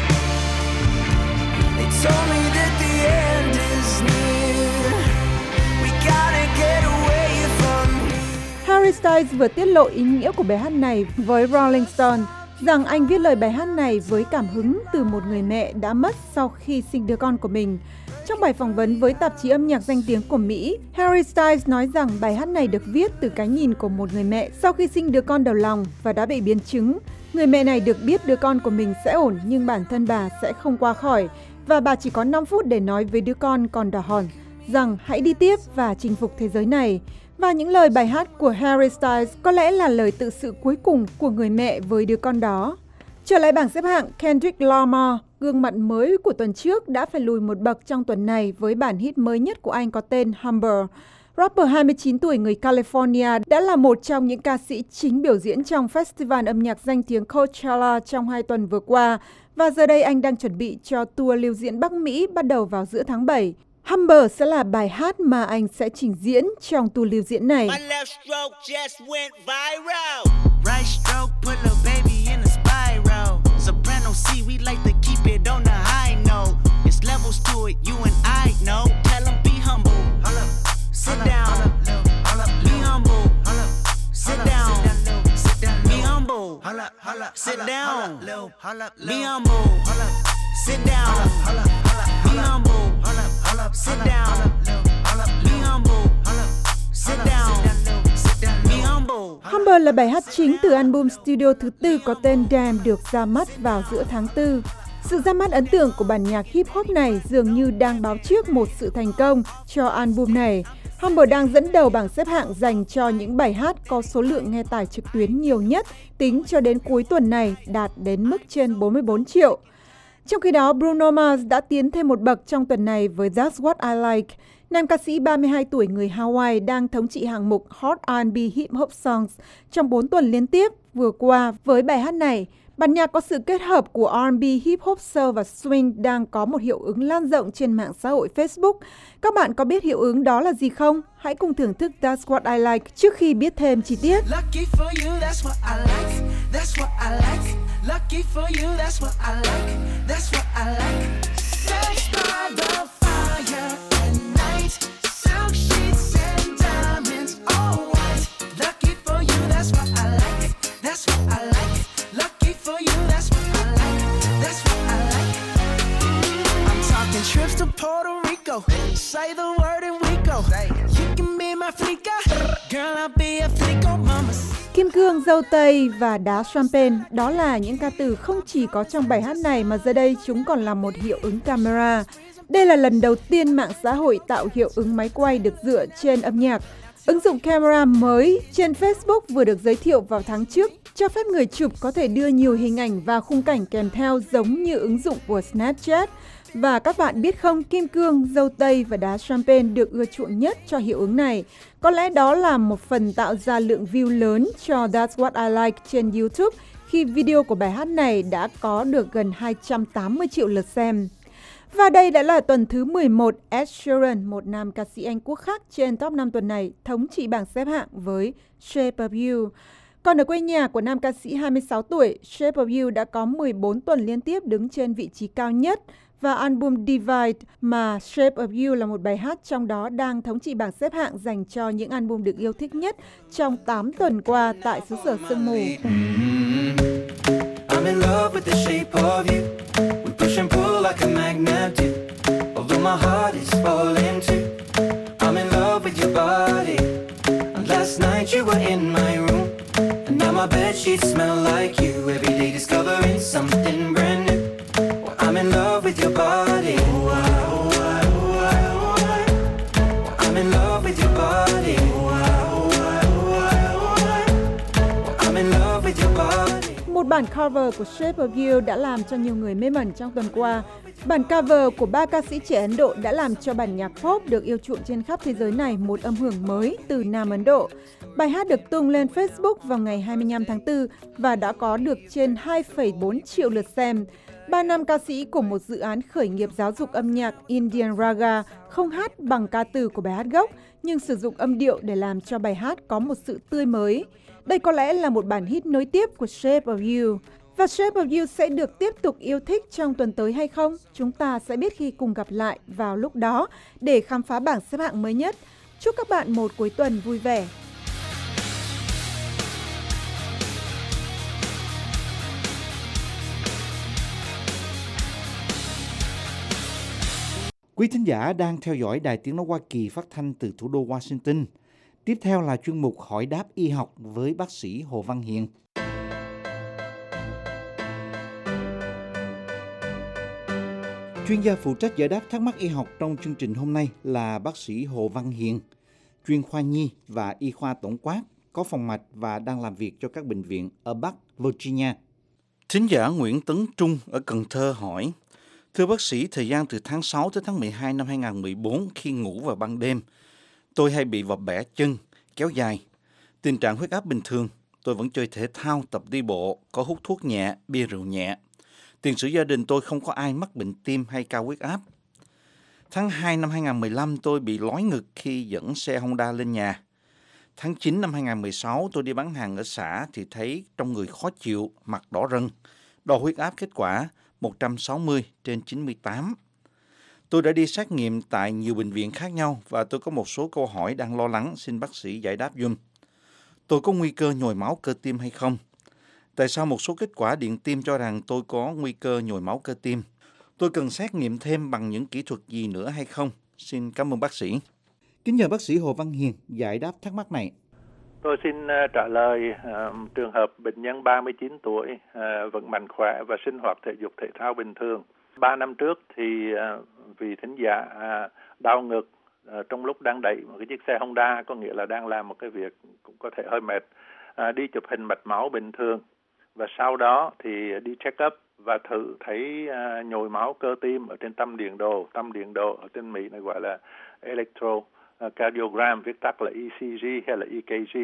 They told me that the end is near. We gotta get away from here. Harry Styles vừa tiết lộ ý nghĩa của bài hát này với Rolling Stone rằng anh viết lời bài hát này với cảm hứng từ một người mẹ đã mất sau khi sinh đứa con của mình. Trong bài phỏng vấn với tạp chí âm nhạc danh tiếng của Mỹ, Harry Styles nói rằng bài hát này được viết từ cái nhìn của một người mẹ sau khi sinh đứa con đầu lòng và đã bị biến chứng. Người mẹ này được biết đứa con của mình sẽ ổn nhưng bản thân bà sẽ không qua khỏi, và bà chỉ có năm phút để nói với đứa con còn đỏ hòn rằng hãy đi tiếp và chinh phục thế giới này. Và những lời bài hát của Harry Styles có lẽ là lời tự sự cuối cùng của người mẹ với đứa con đó. Trở lại bảng xếp hạng, Kendrick Lamar, gương mặt mới của tuần trước, đã phải lùi một bậc trong tuần này với bản hit mới nhất của anh có tên Humble. Rapper hai mươi chín tuổi người California đã là một trong những ca sĩ chính biểu diễn trong festival âm nhạc danh tiếng Coachella trong hai tuần vừa qua, và giờ đây anh đang chuẩn bị cho tour lưu diễn Bắc Mỹ bắt đầu vào giữa tháng bảy. Humble sẽ là bài hát mà anh sẽ trình diễn trong tour lưu diễn này. My left stroke just went viral. Right stroke put a baby in a spiral. Soprano C, we like to keep it on the high note. It's levels to it, you and I know. Tell them be humble. Sit down. Be humble. Sit down. Be humble. Sit down. Be humble. Sit down. Be humble. Sit down. Be humble. Sit down. Be humble. Humble là bài hát chính từ album studio thứ tư có tên Damn được ra mắt vào giữa tháng tư. Sự ra mắt ấn tượng của bản nhạc hip hop này dường như đang báo trước một sự thành công cho album này. Humble đang dẫn đầu bảng xếp hạng dành cho những bài hát có số lượng nghe tải trực tuyến nhiều nhất tính cho đến cuối tuần này, đạt đến mức trên bốn mươi bốn triệu. Trong khi đó, Bruno Mars đã tiến thêm một bậc trong tuần này với That's What I Like. Nam ca sĩ ba mươi hai tuổi người Hawaii đang thống trị hạng mục Hot R and B Hip Hop Songs trong bốn tuần liên tiếp vừa qua với bài hát này. Bản nhạc có sự kết hợp của R and B, Hip Hop, Soul và Swing đang có một hiệu ứng lan rộng trên mạng xã hội Facebook. Các bạn có biết hiệu ứng đó là gì không? Hãy cùng thưởng thức That's What I Like trước khi biết thêm chi tiết. Lucky for you, that's what I like. That's what I like. Lucky for you, that's what I like. That's what I like. Sex by the fire at night. Rico. Say the word and we go. You can be my flica. Girl, I'll be a flico mama. Kim cương, dâu tây và đá champagne, đó là những ca từ không chỉ có trong bài hát này mà giờ đây chúng còn là một hiệu ứng camera. Đây là lần đầu tiên mạng xã hội tạo hiệu ứng máy quay được dựa trên âm nhạc. Ứng dụng camera mới trên Facebook vừa được giới thiệu vào tháng trước, cho phép người chụp có thể đưa nhiều hình ảnh và khung cảnh kèm theo giống như ứng dụng của Snapchat. Và các bạn biết không, kim cương, dâu tây và đá champagne được ưa chuộng nhất cho hiệu ứng này. Có lẽ đó là một phần tạo ra lượng view lớn cho That's What I Like trên YouTube khi video của bài hát này đã có được gần hai trăm tám mươi triệu lượt xem. Và đây đã là tuần thứ mười một, Ed Sheeran, một nam ca sĩ Anh quốc khác trên top năm tuần này, thống trị bảng xếp hạng với Shape of You. Còn ở quê nhà của nam ca sĩ hai mươi sáu tuổi, Shape of You đã có mười bốn tuần liên tiếp đứng trên vị trí cao nhất, và album Divide mà Shape of You là một bài hát trong đó đang thống trị bảng xếp hạng dành cho những album được yêu thích nhất trong tám tuần qua tại xứ sở sương mù. I'm in love with the shape of you. We push and pull like a magnet do. Although my heart is falling too. I'm in love with your body. And last night you were in my room. And now my bedsheets smell like you. Every day discovering something brand new. Well, I'm in love with your body. Oh, I, oh, I, oh, I, oh, I. Well, I'm in love with your body. Oh, I, oh, I, oh, I, oh, I. Well, I'm in love with your body. Một bản cover của Shape of You đã làm cho nhiều người mê mẩn trong tuần qua. Bản cover của ba ca sĩ trẻ Ấn Độ đã làm cho bản nhạc pop được yêu chuộng trên khắp thế giới này một âm hưởng mới từ Nam Ấn Độ. Bài hát được tung lên Facebook vào ngày hai mươi lăm tháng tư và đã có được trên hai phẩy bốn triệu lượt xem. Ba nam ca sĩ của một dự án khởi nghiệp giáo dục âm nhạc Indian Raga không hát bằng ca từ của bài hát gốc, nhưng sử dụng âm điệu để làm cho bài hát có một sự tươi mới. Đây có lẽ là một bản hit nối tiếp của Shape of You. Và Shape of You sẽ được tiếp tục yêu thích trong tuần tới hay không? Chúng ta sẽ biết khi cùng gặp lại vào lúc đó để khám phá bảng xếp hạng mới nhất. Chúc các bạn một cuối tuần vui vẻ. Quý thính giả đang theo dõi Đài Tiếng Nói Hoa Kỳ phát thanh từ thủ đô Washington. Tiếp theo là chuyên mục Hỏi đáp y học với bác sĩ Hồ Văn Hiền. Chuyên gia phụ trách giải đáp thắc mắc y học trong chương trình hôm nay là bác sĩ Hồ Văn Hiền, chuyên khoa nhi và y khoa tổng quát, có phòng mạch và đang làm việc cho các bệnh viện ở Bắc Virginia. Thính giả Nguyễn Tấn Trung ở Cần Thơ hỏi: Thưa bác sĩ, thời gian từ tháng sáu tới tháng mười hai năm hai nghìn không trăm mười bốn khi ngủ vào ban đêm, tôi hay bị vập bẻ chân, kéo dài. Tình trạng huyết áp bình thường, tôi vẫn chơi thể thao, tập đi bộ, có hút thuốc nhẹ, bia rượu nhẹ. Tiền sử gia đình tôi không có ai mắc bệnh tim hay cao huyết áp. Tháng hai năm hai nghìn không trăm mười lăm tôi bị lói ngực khi dẫn xe Honda lên nhà. Tháng chín năm hai nghìn không trăm mười sáu tôi đi bán hàng ở xã thì thấy trong người khó chịu, mặt đỏ rần. Đo huyết áp kết quả một trăm sáu mươi trên chín mươi tám. Tôi đã đi xét nghiệm tại nhiều bệnh viện khác nhau và tôi có một số câu hỏi đang lo lắng, xin bác sĩ giải đáp giùm. Tôi có nguy cơ nhồi máu cơ tim hay không? Tại sao một số kết quả điện tim cho rằng tôi có nguy cơ nhồi máu cơ tim? Tôi cần xét nghiệm thêm bằng những kỹ thuật gì nữa hay không? Xin cảm ơn bác sĩ. Kính nhờ bác sĩ Hồ Văn Hiền giải đáp thắc mắc này. Tôi xin uh, trả lời uh, trường hợp bệnh nhân ba mươi chín tuổi, uh, vẫn mạnh khỏe và sinh hoạt thể dục thể thao bình thường. Ba năm trước thì uh, vì thính giả uh, đau ngực uh, trong lúc đang đẩy một cái chiếc xe Honda, có nghĩa là đang làm một cái việc cũng có thể hơi mệt, uh, đi chụp hình mạch máu bình thường. Và sau đó thì đi check up và thử thấy uh, nhồi máu cơ tim ở trên tâm điện đồ. Tâm điện đồ ở trên Mỹ này gọi là electrocardiogram, viết tắt là e xê giê hay là e ca giê.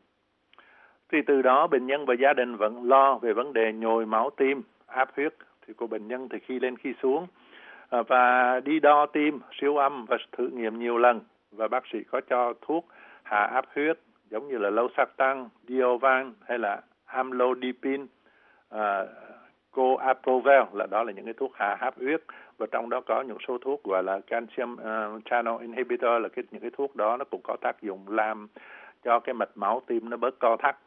Thì từ đó bệnh nhân và gia đình vẫn lo về vấn đề nhồi máu tim, áp huyết thì của bệnh nhân thì khi lên khi xuống. Uh, và đi đo tim, siêu âm và thử nghiệm nhiều lần. Và bác sĩ có cho thuốc hạ áp huyết giống như là losartan, Diovan hay là amlodipine, uh, coaprovel, là đó là những cái thuốc hạ áp huyết, và trong đó có những số thuốc gọi là calcium uh, channel inhibitor, là cái, những cái thuốc đó nó cũng có tác dụng làm cho cái mạch máu tim nó bớt co thắt.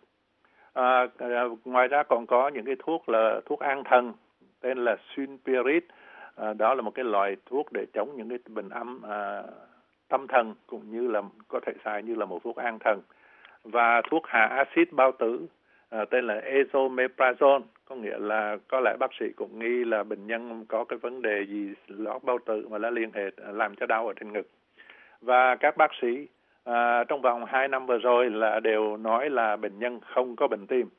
Uh, uh, ngoài ra còn có những cái thuốc là thuốc an thần tên là Sunpirit, À, đó là một cái loại thuốc để chống những cái bệnh âm à, tâm thần, cũng như là có thể xài như là một thuốc an thần. Và thuốc hạ axit bao tử à, tên là esomeprazole, có nghĩa là có lẽ bác sĩ cũng nghi là bệnh nhân có cái vấn đề gì lót bao tử mà nó liên hệ làm cho đau ở trên ngực. Và các bác sĩ à, trong vòng hai năm vừa rồi là đều nói là bệnh nhân không có bệnh tim.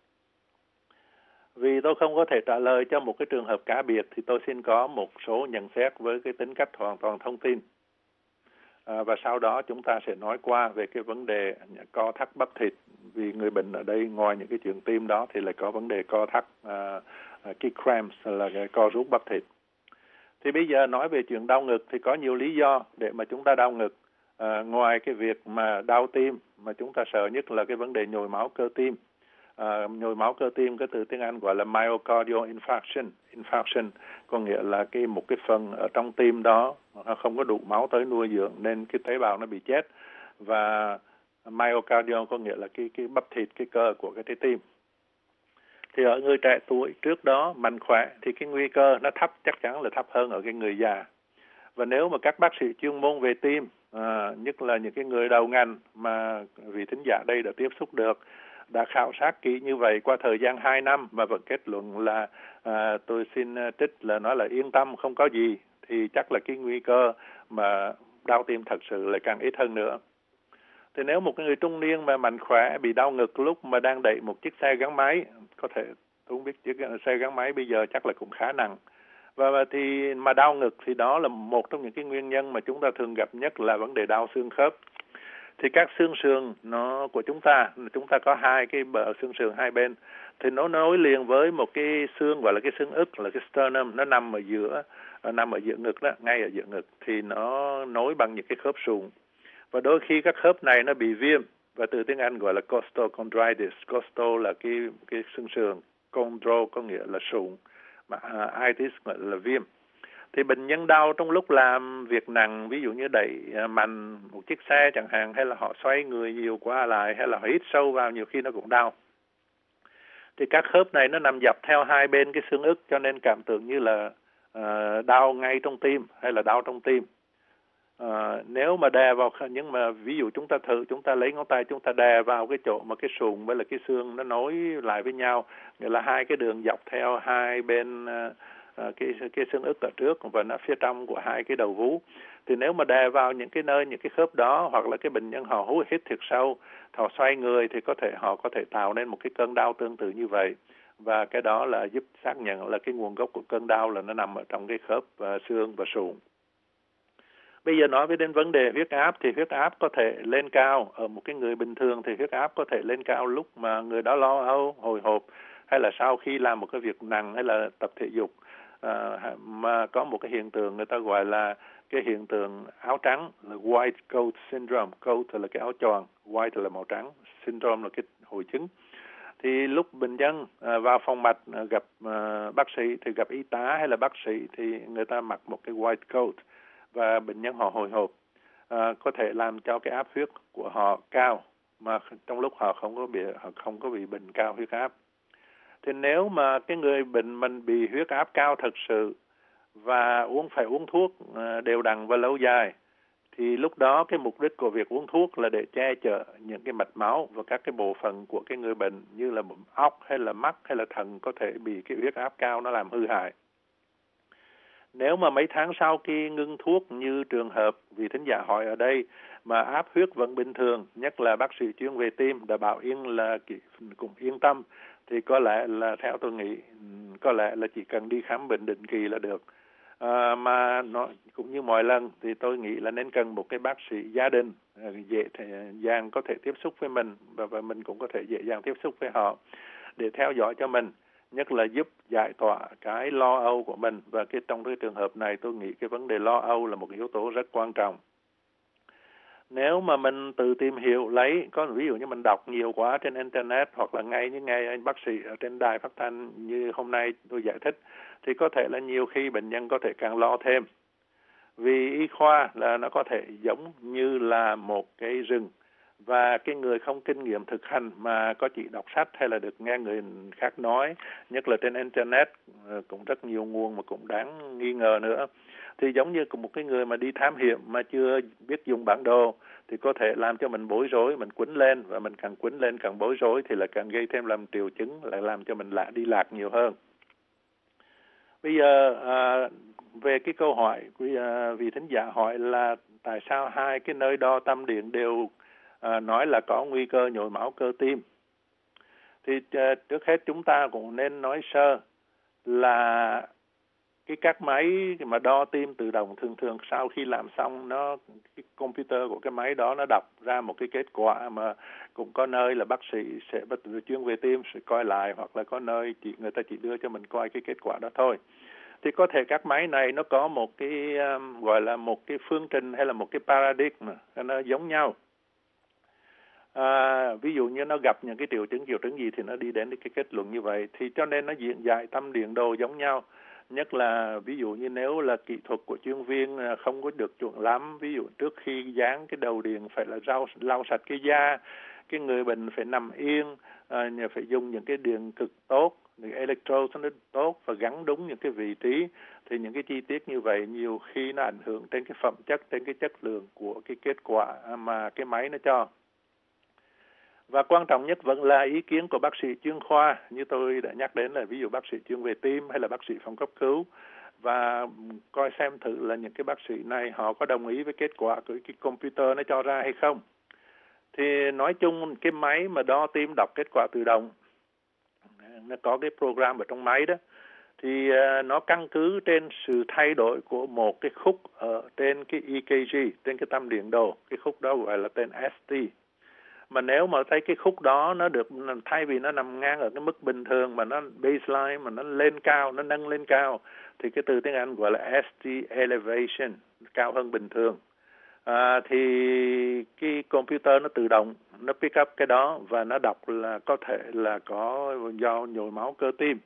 Vì tôi không có thể trả lời cho một cái trường hợp cá biệt thì tôi xin có một số nhận xét với cái tính cách hoàn toàn thông tin. À, và sau đó chúng ta sẽ nói qua về cái vấn đề co thắt bắp thịt. Vì người bệnh ở đây ngoài những cái chuyện tim đó thì lại có vấn đề co thắt, à, cái cramps là cái co rút bắp thịt. Thì bây giờ nói về chuyện đau ngực thì có nhiều lý do để mà chúng ta đau ngực. À, ngoài cái việc mà đau tim mà chúng ta sợ nhất là cái vấn đề nhồi máu cơ tim. À, nhồi máu cơ tim, cái từ tiếng Anh gọi là myocardial infarction. Infarction có nghĩa là cái một cái phần ở trong tim đó nó không có đủ máu tới nuôi dưỡng nên cái tế bào nó bị chết. Và myocardial có nghĩa là cái cái bắp thịt, cái cơ của cái trái tim. Thì ở người trẻ tuổi trước đó mạnh khỏe thì cái nguy cơ nó thấp, chắc chắn là thấp hơn ở cái người già. Và nếu mà các bác sĩ chuyên môn về tim, à, nhất là những cái người đầu ngành mà vị thính giả đây đã tiếp xúc được, đã khảo sát kỹ như vậy qua thời gian hai năm mà vẫn kết luận là à, tôi xin trích là nói là yên tâm không có gì, thì chắc là cái nguy cơ mà đau tim thật sự lại càng ít hơn nữa. Thì nếu một người trung niên mà mạnh khỏe bị đau ngực lúc mà đang đẩy một chiếc xe gắn máy, có thể tôi không biết chiếc xe gắn máy bây giờ chắc là cũng khá nặng, và, và thì mà đau ngực thì đó là một trong những cái nguyên nhân mà chúng ta thường gặp nhất là vấn đề đau xương khớp. Thì các xương sườn nó của chúng ta, chúng ta có hai cái bờ xương sườn hai bên, thì nó nối liền với một cái xương gọi là cái xương ức, là cái sternum, nó nằm ở giữa, nằm ở giữa ngực đó, ngay ở giữa ngực, thì nó nối bằng những cái khớp sụn. Và đôi khi các khớp này nó bị viêm, và từ tiếng Anh gọi là costochondritis. Costo là cái cái xương sườn, chondro có nghĩa là sụn, mà uh, itis gọi là viêm. Thì bệnh nhân đau trong lúc làm việc nặng, ví dụ như đẩy mạnh một chiếc xe chẳng hạn, hay là họ xoay người nhiều quá lại, hay là họ hít sâu vào, nhiều khi nó cũng đau. Thì các khớp này nó nằm dọc theo hai bên cái xương ức, cho nên cảm tưởng như là uh, đau ngay trong tim hay là đau trong tim. Uh, nếu mà đè vào, nhưng mà ví dụ chúng ta thử, chúng ta lấy ngón tay chúng ta đè vào cái chỗ mà cái sụn với là cái xương nó nối lại với nhau, nghĩa là hai cái đường dọc theo hai bên uh, uh, cái cái xương ức ở trước và nó phía trong của hai cái đầu vú. Thì nếu mà đè vào những cái nơi, những cái khớp đó, hoặc là cái bệnh nhân họ hút hít thiệt sâu, họ xoay người, thì có thể họ có thể tạo nên một cái cơn đau tương tự như vậy. Và cái đó là giúp xác nhận là cái nguồn gốc của cơn đau là nó nằm ở trong cái khớp uh, xương và sụn. Bây giờ nói về đến vấn đề huyết áp, thì huyết áp có thể lên cao. Ở một cái người bình thường thì huyết áp có thể lên cao lúc mà người đó lo âu, hồi hộp, hay là sau khi làm một cái việc nặng, hay là tập thể dục. À, mà có một cái hiện tượng người ta gọi là cái hiện tượng áo trắng, là white coat syndrome. Coat là cái áo choàng, white là màu trắng, syndrome là cái hội chứng. Thì lúc bệnh nhân à, vào phòng mạch à, gặp à, bác sĩ, thì gặp y tá hay là bác sĩ, thì người ta mặc một cái white coat, và bệnh nhân họ hồi hộp, à, có thể làm cho cái áp huyết của họ cao, mà trong lúc họ không có bị họ không có bị bệnh cao huyết áp. Thì nếu mà cái người bệnh mình bị huyết áp cao thật sự và uống phải uống thuốc à, đều đặn và lâu dài, thì lúc đó cái mục đích của việc uống thuốc là để che chở những cái mạch máu và các cái bộ phận của cái người bệnh, như là óc hay là mắt hay là thận, có thể bị cái huyết áp cao nó làm hư hại. Nếu mà mấy tháng sau khi ngưng thuốc, như trường hợp vị thính giả hỏi ở đây, mà áp huyết vẫn bình thường, nhất là bác sĩ chuyên về tim đã bảo yên là cũng yên tâm, thì có lẽ là theo tôi nghĩ, có lẽ là chỉ cần đi khám bệnh định kỳ là được. À, mà nó cũng như mọi lần thì tôi nghĩ là nên cần một cái bác sĩ gia đình dễ dàng có thể tiếp xúc với mình, và, và mình cũng có thể dễ dàng tiếp xúc với họ để theo dõi cho mình, nhất là giúp giải tỏa cái lo âu của mình. Và cái trong cái trường hợp này tôi nghĩ cái vấn đề lo âu là một cái yếu tố rất quan trọng. Nếu mà mình tự tìm hiểu lấy, có ví dụ như mình đọc nhiều quá trên internet, hoặc là ngay như ngay anh bác sĩ ở trên đài phát thanh như hôm nay tôi giải thích, thì có thể là nhiều khi bệnh nhân có thể càng lo thêm. Vì y khoa là nó có thể giống như là một cái rừng, Và cái người không kinh nghiệm thực hành mà có chỉ đọc sách hay là được nghe người khác nói, nhất là trên Internet, cũng rất nhiều nguồn mà cũng đáng nghi ngờ nữa. Thì giống như một cái người mà đi thám hiểm mà chưa biết dùng bản đồ thì có thể làm cho mình bối rối, mình quýnh lên, và mình càng quýnh lên càng bối rối thì là càng gây thêm làm triệu chứng, lại làm cho mình lạ đi lạc nhiều hơn. Bây giờ à, về cái câu hỏi quý à, vị thính giả hỏi là tại sao hai cái nơi đo tâm điện đều à, nói là có nguy cơ nhồi máu cơ tim. Thì à, trước hết chúng ta cũng nên nói sơ là cái các máy mà đo tim tự động thường thường sau khi làm xong, nó cái computer của cái máy đó nó đọc ra một cái kết quả, mà cũng có nơi là bác sĩ sẽ chuyên về tim sẽ coi lại, hoặc là có nơi chỉ người ta chỉ đưa cho mình coi cái kết quả đó thôi. Thì có thể các máy này nó có một cái um, gọi là một cái phương trình hay là một cái paradigm nó giống nhau. À, ví dụ như nó gặp những cái triệu chứng triệu chứng gì thì nó đi đến cái kết luận như vậy. Thì cho nên nó diễn giải tâm điện đồ giống nhau. Nhất là ví dụ như nếu là kỹ thuật của chuyên viên không có được chuẩn lắm, ví dụ trước khi dán cái đầu điện phải là lau, lau sạch cái da, cái người bệnh phải nằm yên, à, phải dùng những cái điện cực tốt, những electrode nó tốt và gắn đúng những cái vị trí. Thì những cái chi tiết như vậy nhiều khi nó ảnh hưởng đến cái phẩm chất, đến cái chất lượng của cái kết quả mà cái máy nó cho. Và quan trọng nhất vẫn là ý kiến của bác sĩ chuyên khoa, như tôi đã nhắc đến là ví dụ bác sĩ chuyên về tim hay là bác sĩ phòng cấp cứu, và coi xem thử là những cái bác sĩ này họ có đồng ý với kết quả của cái computer nó cho ra hay không. Thì nói chung cái máy mà đo tim đọc kết quả tự động, nó có cái program ở trong máy đó, thì nó căn cứ trên sự thay đổi của một cái khúc ở trên cái e ca giê, trên cái tâm điện đồ, cái khúc đó gọi là tên ét tê. Mà nếu mà thấy cái khúc đó nó được, thay vì nó nằm ngang ở cái mức bình thường mà nó baseline mà nó lên cao, nó nâng lên cao, thì cái từ tiếng Anh gọi là ét tê elevation, cao hơn bình thường. À, thì cái computer nó tự động nó pick up cái đó và nó đọc là có thể là có do nhồi máu cơ tim.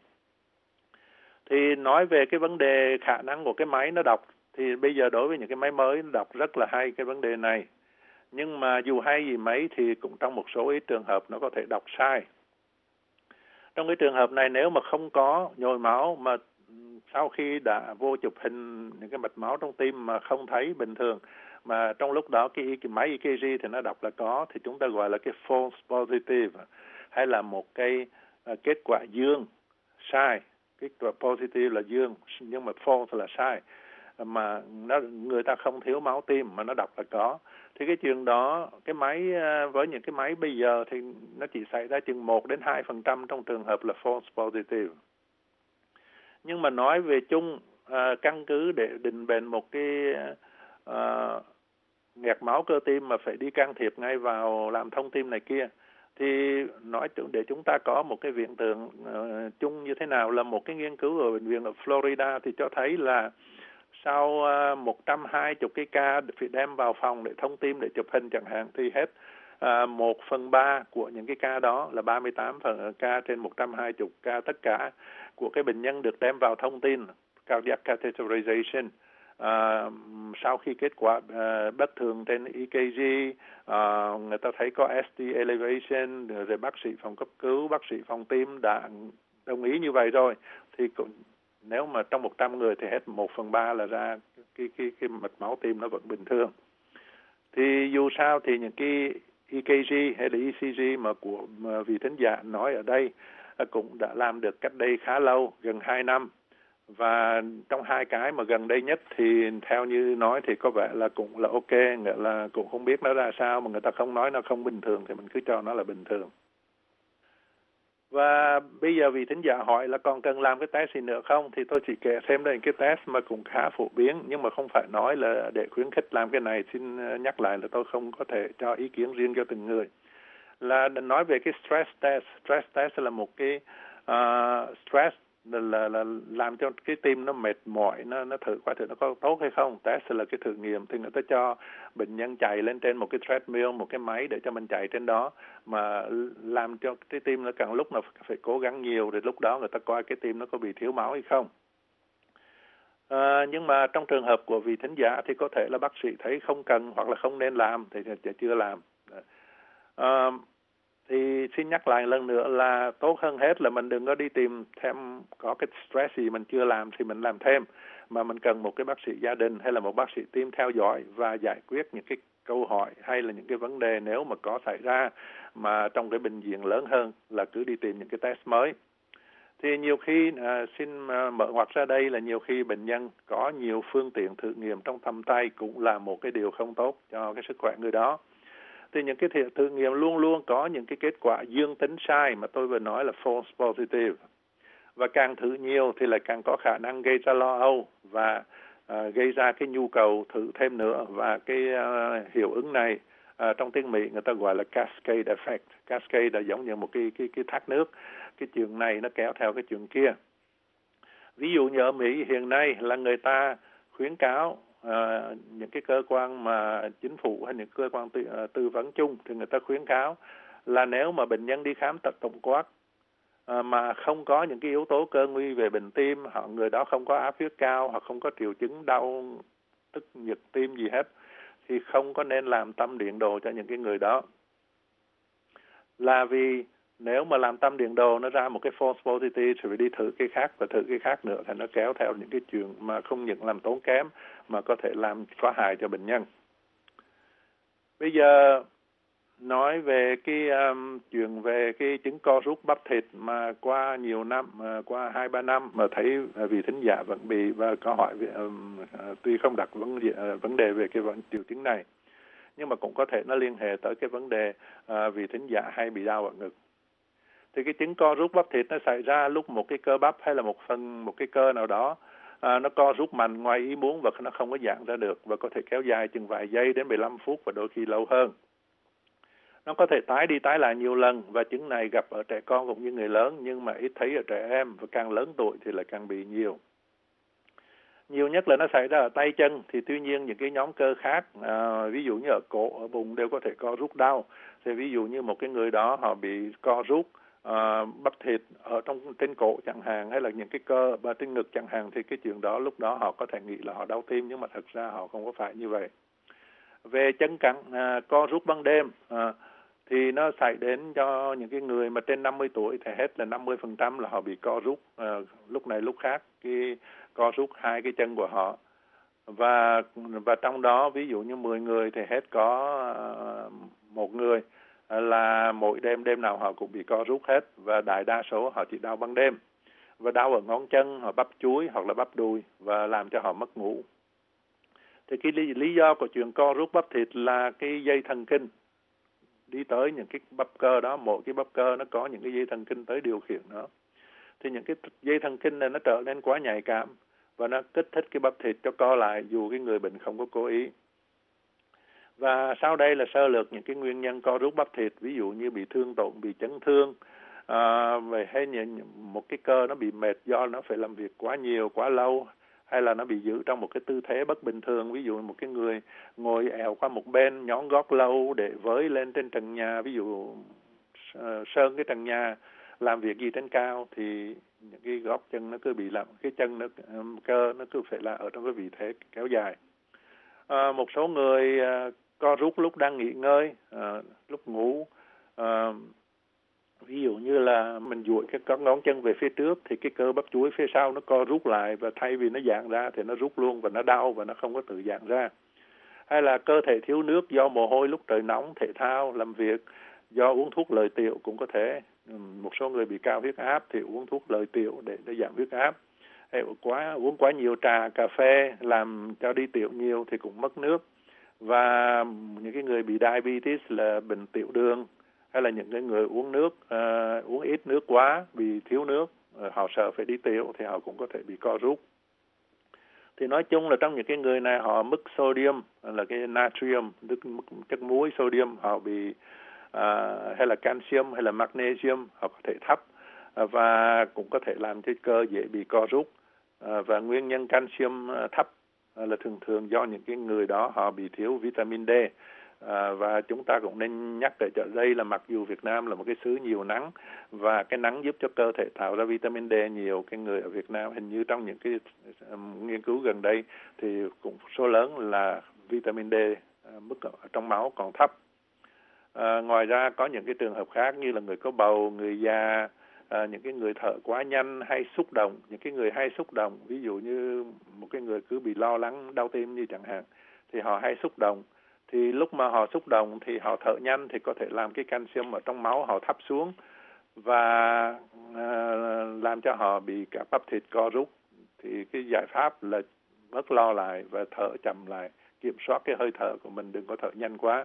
Thì nói về cái vấn đề khả năng của cái máy nó đọc, thì bây giờ đối với những cái máy mới nó đọc rất là hay cái vấn đề này. Nhưng mà dù hay gì mấy thì cũng trong một số ít trường hợp nó có thể đọc sai. Trong cái trường hợp này nếu mà không có nhồi máu mà sau khi đã vô chụp hình những cái mạch máu trong tim mà không thấy bình thường, mà trong lúc đó cái, cái máy e ca giê thì nó đọc là có, thì chúng ta gọi là cái false positive, hay là một cái uh, kết quả dương sai. Kết quả positive là dương nhưng mà false là sai, mà nó, người ta không thiếu máu tim mà nó đọc là có. Thì cái chuyện đó, cái máy với những cái máy bây giờ thì nó chỉ xảy ra chừng một đến hai phần trăm trong trường hợp là false positive. Nhưng mà nói về chung, à, căn cứ để định bệnh một cái à, nghẹt máu cơ tim mà phải đi can thiệp ngay vào làm thông tim này kia, thì nói để chúng ta có một cái hiện tượng uh, chung như thế nào, là một cái nghiên cứu ở bệnh viện ở Florida thì cho thấy là sau uh, một trăm hai mươi cái ca phải đem vào phòng để thông tim để chụp hình chẳng hạn, thì hết uh, một phần ba của những cái ca đó là ba mươi tám phần ca trên một trăm hai mươi ca tất cả của cái bệnh nhân được đem vào thông tin cardiac catheterization. Uh, sau khi kết quả uh, bất thường trên e ca giê, uh, người ta thấy có ét tê elevation, rồi bác sĩ phòng cấp cứu, bác sĩ phòng tim đã đồng ý như vậy rồi, thì cũng, nếu mà trong một trăm người thì hết một phần ba là ra cái, cái, cái mạch máu tim nó vẫn bình thường. Thì dù sao thì những cái e ca giê hay là e xê giê mà của mà vị thính giả nói ở đây uh, cũng đã làm được cách đây khá lâu, gần hai năm. Và trong hai cái mà gần đây nhất thì theo như nói thì có vẻ là cũng là ok, nghĩa là cũng không biết nó ra sao, mà người ta không nói nó không bình thường thì mình cứ cho nó là bình thường. Và bây giờ vì thính giả hỏi là còn cần làm cái test gì nữa không, thì tôi chỉ kể thêm đây cái test mà cũng khá phổ biến, nhưng mà không phải nói là để khuyến khích làm cái này. Xin nhắc lại là tôi không có thể cho ý kiến riêng cho từng người. Là nói về cái stress test. Stress test là một cái uh, stress Là, là, là làm cho cái tim nó mệt mỏi, nó nó thử qua thử nó có tốt hay không. Test là cái thử nghiệm, thì người ta cho bệnh nhân chạy lên trên một cái treadmill, một cái máy để cho mình chạy trên đó, mà làm cho cái tim nó càng lúc nó phải cố gắng nhiều, rồi lúc đó người ta coi cái tim nó có bị thiếu máu hay không. À, nhưng mà trong trường hợp của vị thính giả thì có thể là bác sĩ thấy không cần hoặc là không nên làm thì chưa làm. À, thì xin nhắc lại lần nữa là tốt hơn hết là mình đừng có đi tìm thêm có cái stress gì mình chưa làm thì mình làm thêm, mà mình cần một cái bác sĩ gia đình hay là một bác sĩ tim theo dõi và giải quyết những cái câu hỏi hay là những cái vấn đề nếu mà có xảy ra mà trong cái bệnh viện lớn hơn là cứ đi tìm những cái test mới. Thì nhiều khi à, xin à, mở ngoặt ra đây là nhiều khi bệnh nhân có nhiều phương tiện thử nghiệm trong tầm tay cũng là một cái điều không tốt cho cái sức khỏe người đó. Thì những cái thử nghiệm luôn luôn có những cái kết quả dương tính sai mà tôi vừa nói là false positive. Và càng thử nhiều thì lại càng có khả năng gây ra lo âu và à, gây ra cái nhu cầu thử thêm nữa. Và cái à, hiệu ứng này à, trong tiếng Mỹ người ta gọi là cascade effect. Cascade là giống như một cái, cái, cái thác nước. Cái chuyện này nó kéo theo cái chuyện kia. Ví dụ như ở Mỹ hiện nay là người ta khuyến cáo à, những cái cơ quan mà chính phủ hay những cơ quan tư, à, tư vấn chung thì người ta khuyến cáo là nếu mà bệnh nhân đi khám tổng quát à, mà không có những cái yếu tố cơ nguy về bệnh tim, họ người đó không có áp huyết cao hoặc không có triệu chứng đau tức nhịp tim gì hết thì không có nên làm tâm điện đồ cho những cái người đó. Là vì nếu mà làm tâm điện đồ nó ra một cái false positive thì phải đi thử cái khác và thử cái khác nữa thì nó kéo theo những cái chuyện mà không những làm tốn kém mà có thể làm có hại cho bệnh nhân. Bây giờ nói về cái um, chuyện về cái chứng co rút bắp thịt mà qua nhiều năm, uh, qua hai ba năm mà thấy uh, vị thính giả vẫn bị và có hỏi về, um, uh, tuy không đặt vấn đề, uh, vấn đề về cái vấn triệu chứng này nhưng mà cũng có thể nó liên hệ tới cái vấn đề uh, vị thính giả hay bị đau ở ngực. Thì cái chứng co rút bắp thịt nó xảy ra lúc một cái cơ bắp hay là một phần một cái cơ nào đó à, nó co rút mạnh ngoài ý muốn và nó không có giãn ra được và có thể kéo dài chừng vài giây đến mười lăm phút và đôi khi lâu hơn. Nó có thể tái đi tái lại nhiều lần và chứng này gặp ở trẻ con cũng như người lớn nhưng mà ít thấy ở trẻ em và càng lớn tuổi thì lại càng bị nhiều. Nhiều nhất là nó xảy ra ở tay chân thì tuy nhiên những cái nhóm cơ khác à, ví dụ như ở cổ, ở bụng đều có thể co rút đau. Thì ví dụ như một cái người đó họ bị co rút à, bắp thịt ở trong trên cổ chẳng hạn hay là những cái cơ và trên ngực chẳng hạn thì cái chuyện đó lúc đó họ có thể nghĩ là họ đau tim nhưng mà thật ra họ không có phải như vậy. Về chân cẳng à, co rút ban đêm à, thì nó xảy đến cho những cái người mà trên năm mươi tuổi thì hết là năm mươi phần trăm là họ bị co rút à, lúc này lúc khác cái co rút hai cái chân của họ. Và và trong đó ví dụ như mười người thì hết có uh, một người là mỗi đêm đêm nào họ cũng bị co rút hết và đại đa số họ chỉ đau ban đêm và đau ở ngón chân hoặc bắp chuối hoặc là bắp đùi và làm cho họ mất ngủ. Thì cái lý, lý do của chuyện co rút bắp thịt là cái dây thần kinh đi tới những cái bắp cơ đó, mỗi cái bắp cơ nó có những cái dây thần kinh tới điều khiển nó. Thì những cái dây thần kinh này nó trở nên quá nhạy cảm và nó kích thích cái bắp thịt cho co lại dù cái người bệnh không có cố ý. Và sau đây là sơ lược những cái nguyên nhân co rút bắp thịt, ví dụ như bị thương tổn, bị chấn thương, à, về hay những một cái cơ nó bị mệt do nó phải làm việc quá nhiều, quá lâu, hay là nó bị giữ trong một cái tư thế bất bình thường, ví dụ một cái người ngồi èo qua một bên, nhón gót lâu để với lên trên trần nhà, ví dụ uh, sơn cái trần nhà, làm việc gì trên cao thì những cái gót chân nó cứ bị lặng, cái chân nó um, cơ nó cứ phải là ở trong cái vị thế kéo dài. À, một số người uh, co rút lúc đang nghỉ ngơi, uh, lúc ngủ, uh, ví dụ như là mình duỗi cái các ngón chân về phía trước thì cái cơ bắp chuối phía sau nó co rút lại và thay vì nó giãn ra thì nó rút luôn và nó đau và nó không có tự giãn ra. Hay là cơ thể thiếu nước do mồ hôi lúc trời nóng, thể thao, làm việc, do uống thuốc lợi tiểu cũng có thể. Một số người bị cao huyết áp thì uống thuốc lợi tiểu để, để giảm huyết áp. Hay quá uống quá nhiều trà, cà phê làm cho đi tiểu nhiều thì cũng mất nước. Và những cái người bị diabetes là bệnh tiểu đường hay là những cái người uống nước uh, uống ít nước quá, bị thiếu nước, uh, họ sợ phải đi tiểu thì họ cũng có thể bị co rút. Thì nói chung là trong những cái người này họ mức sodium là cái natrium, tức mức chất muối sodium họ bị uh, hay là calcium hay là magnesium họ có thể thấp uh, và cũng có thể làm cho cơ dễ bị co rút. Uh, và nguyên nhân calcium uh, thấp uh, là thường thường do những cái người đó họ bị thiếu vitamin D. À, và chúng ta cũng nên nhắc để cho đây là mặc dù Việt Nam là một cái xứ nhiều nắng và cái nắng giúp cho cơ thể tạo ra vitamin D nhiều, cái người ở Việt Nam hình như trong những cái um, nghiên cứu gần đây thì cũng số lớn là vitamin D uh, mức ở trong máu còn thấp. À, ngoài ra có những cái trường hợp khác như là người có bầu, người già, à, những cái người thở quá nhanh hay xúc động, những cái người hay xúc động, ví dụ như một cái người cứ bị lo lắng đau tim như chẳng hạn, thì họ hay xúc động. Thì lúc mà họ xúc động thì họ thở nhanh thì có thể làm cái canxi ở trong máu họ thấp xuống và à, làm cho họ bị cả bắp thịt co rút. Thì cái giải pháp là bớt lo lại và thở chậm lại, kiểm soát cái hơi thở của mình, đừng có thở nhanh quá.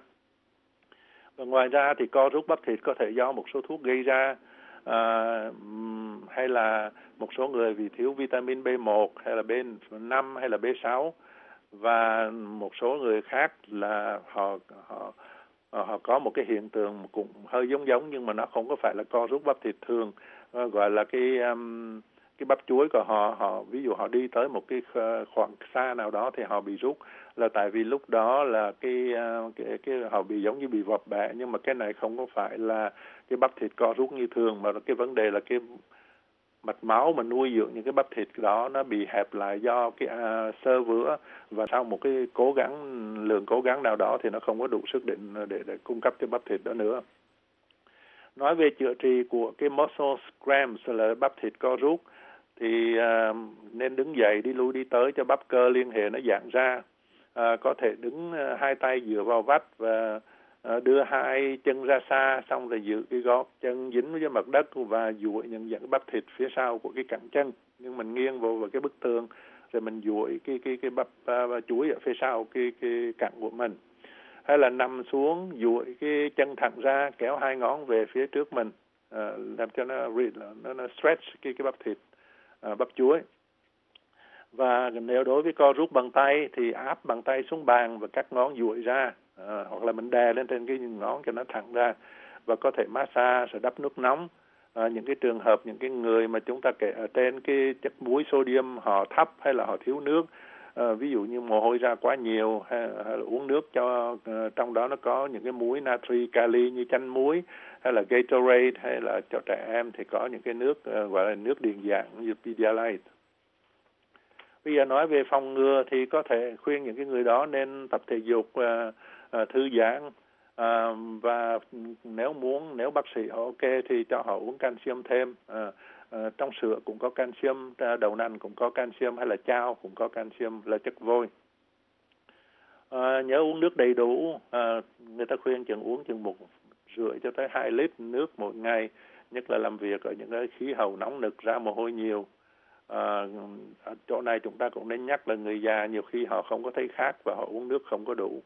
Và ngoài ra thì co rút bắp thịt có thể do một số thuốc gây ra, à, hay là một số người vì thiếu vitamin B một hay là B năm hay là B sáu, và một số người khác là họ họ họ có một cái hiện tượng cũng hơi giống giống nhưng mà nó không có phải là co rút bắp thịt thường, gọi là cái um, cái bắp chuối của họ họ ví dụ họ đi tới một cái khoảng xa nào đó thì họ bị rút, là tại vì lúc đó là cái cái, cái họ bị giống như bị vập bẹ, nhưng mà cái này không có phải là cái bắp thịt co rút như thường, mà cái vấn đề là cái mạch máu mà nuôi dưỡng những cái bắp thịt đó nó bị hẹp lại do cái uh, xơ vữa, và sau một cái cố gắng lượng cố gắng nào đó thì nó không có đủ sức để để, để cung cấp cái bắp thịt đó nữa. Nói về chữa trị của cái muscle cramps là bắp thịt co rút thì uh, nên đứng dậy đi lui đi tới cho bắp cơ liên hệ nó giãn ra. Uh, có thể đứng uh, hai tay dựa vào vách và uh, đưa hai chân ra xa, xong rồi giữ cái gót chân dính với mặt đất và duỗi những dạng bắp thịt phía sau của cái cẳng chân, nhưng mình nghiêng vào, vào cái bức tường rồi mình duỗi cái cái cái bắp uh, chuối ở phía sau cái cái cẳng của mình. Hay là nằm xuống duỗi cái chân thẳng ra, kéo hai ngón về phía trước mình, uh, làm cho nó nó, nó stretch cái cái bắp thịt, uh, bắp chuối. Và nếu đối với co rút bằng tay thì áp bàn tay xuống bàn và các ngón duỗi ra, uh, hoặc là mình đè lên trên cái ngón cho nó thẳng ra, và có thể massage rồi đắp nước nóng. Uh, những cái trường hợp những cái người mà chúng ta kể ở trên cái chất muối sodium họ thấp hay là họ thiếu nước, À, ví dụ như mồ hôi ra quá nhiều hay, hay là uống nước cho uh, trong đó nó có những cái muối natri, kali như chanh muối hay là Gatorade, hay là cho trẻ em thì có những cái nước uh, gọi là nước điện giải như Pedialyte. Bây giờ nói về phòng ngừa thì có thể khuyên những cái người đó nên tập thể dục, uh, uh, thư giãn, uh, và nếu muốn nếu bác sĩ họ ok thì cho họ uống canxi thêm. Uh, Uh, trong sữa cũng có canxium, đậu nành cũng có canxium, hay là chao cũng có canxium là chất vôi. Uh, nhớ uống nước đầy đủ, uh, người ta khuyên chừng uống chừng một rưỡi cho tới hai lít nước mỗi ngày, nhất là làm việc ở những cái khí hậu nóng nực ra mồ hôi nhiều. Uh, ở chỗ này chúng ta cũng nên nhắc là người già nhiều khi họ không có thấy khát và họ uống nước không có đủ.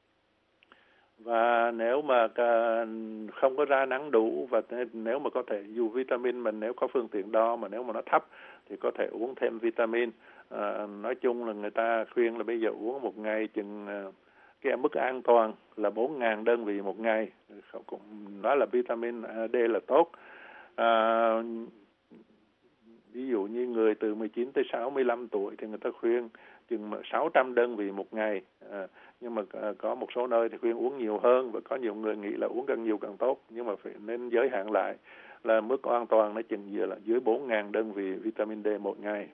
Và nếu mà không có ra nắng đủ, và nếu mà có thể dù vitamin mình nếu có phương tiện đo mà nếu mà nó thấp thì có thể uống thêm vitamin. À, nói chung là người ta khuyên là bây giờ uống một ngày chừng cái mức an toàn là bốn nghìn đơn vị một ngày. Cũng nói là vitamin D là tốt. À, ví dụ như người từ mười chín tới sáu mươi lăm tuổi thì người ta khuyên chừng sáu trăm đơn vị một ngày. À, nhưng mà có một số nơi thì khuyên uống nhiều hơn, và có nhiều người nghĩ là uống càng nhiều càng tốt, nhưng mà phải nên giới hạn lại là mức an toàn nó chừng giờ là dưới bốn nghìn đơn vị vitamin D một ngày.